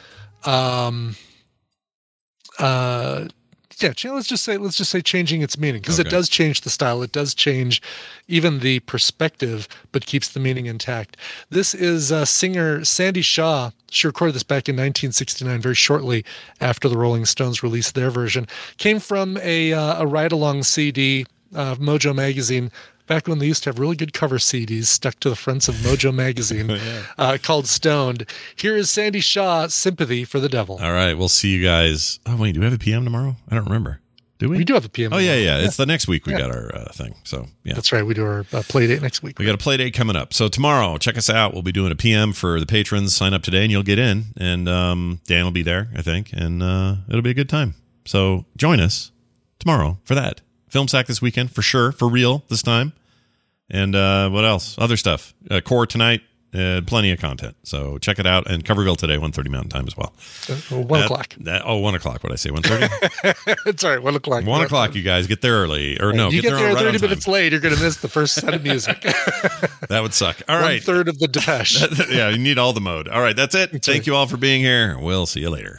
let's just say changing its meaning, because it does change the style. It does change even the perspective, but keeps the meaning intact. This is singer Sandy Shaw. She recorded this back in 1969, very shortly after the Rolling Stones released their version. Came from a ride-along CD of Mojo Magazine, back when they used to have really good cover CDs stuck to the fronts of Mojo Magazine, called Stoned. Here is Sandy Shaw, Sympathy for the Devil. All right, we'll see you guys. Oh, wait, do we have a PM tomorrow? I don't remember. Do we? We do have a PM tomorrow. Yeah. It's the next week we got our thing. So, yeah. That's right. We do our play date next week. We got a play date coming up. So tomorrow, check us out. We'll be doing a PM for the patrons. Sign up today and you'll get in. And Dan will be there, I think. And it'll be a good time. So join us tomorrow for that. Film Sack this weekend, for sure. For real this time. And what else? Other stuff. Core tonight. Plenty of content. So check it out. And Coverville today, 1:30 Mountain Time as well. 1 o'clock. 1 o'clock. What did I say? 1:30? It's all right. 1 o'clock. 1 o'clock, you guys. Get there early. Or no, you get there right 30 minutes late, you're going to miss the first set of music. That would suck. All right. 1/3 of the dash. Yeah, you need all the mode. All right, that's it. Thank you all for being here. We'll see you later.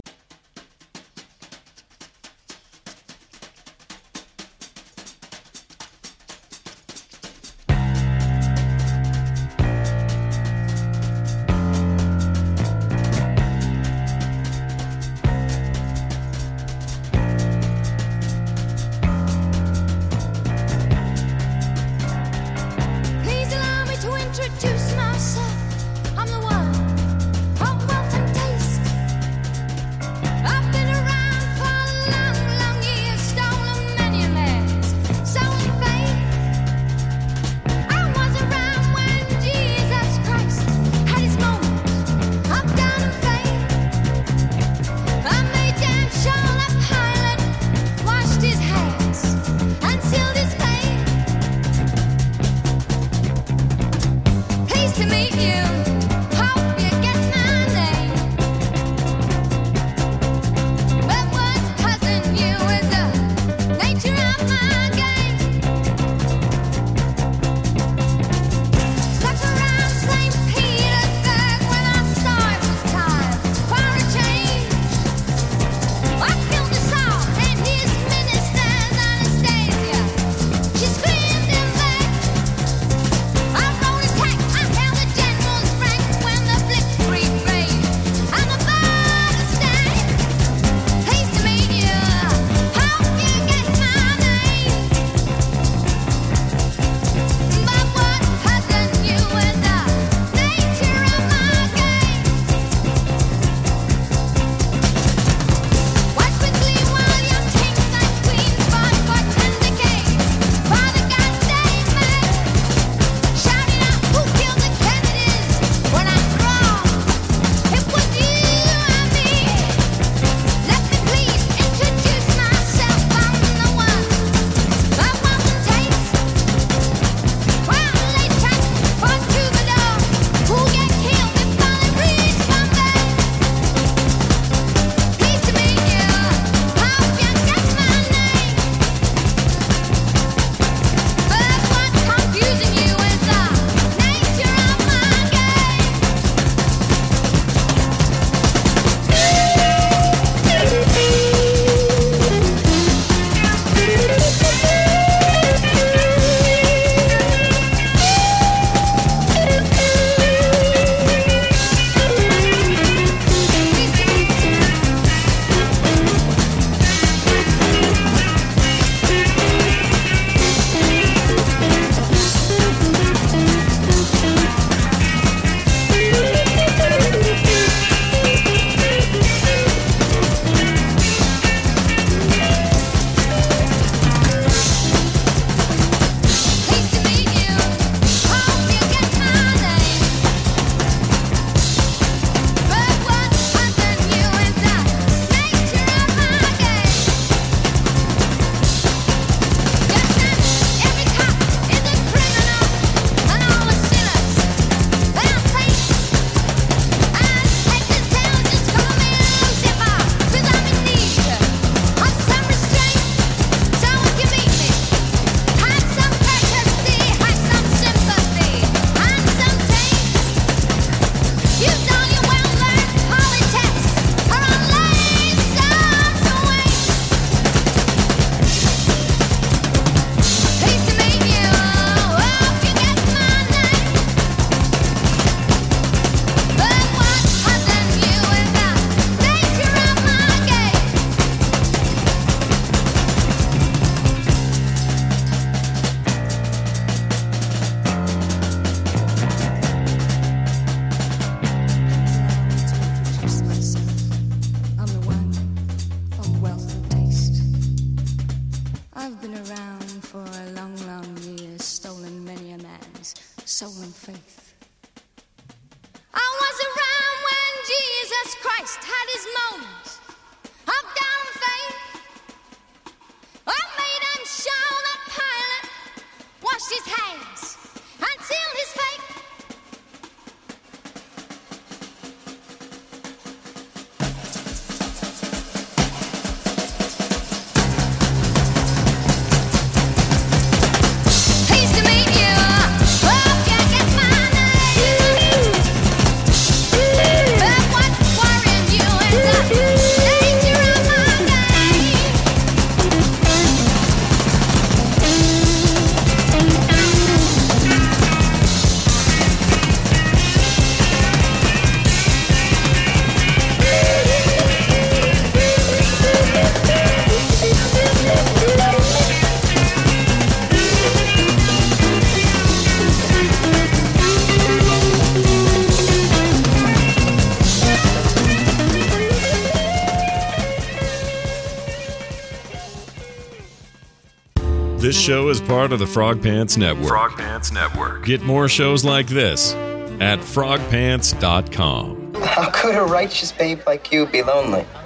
This show is part of the Frog Pants Network. Frog Pants Network. Get more shows like this at frogpants.com. How could a righteous babe like you be lonely?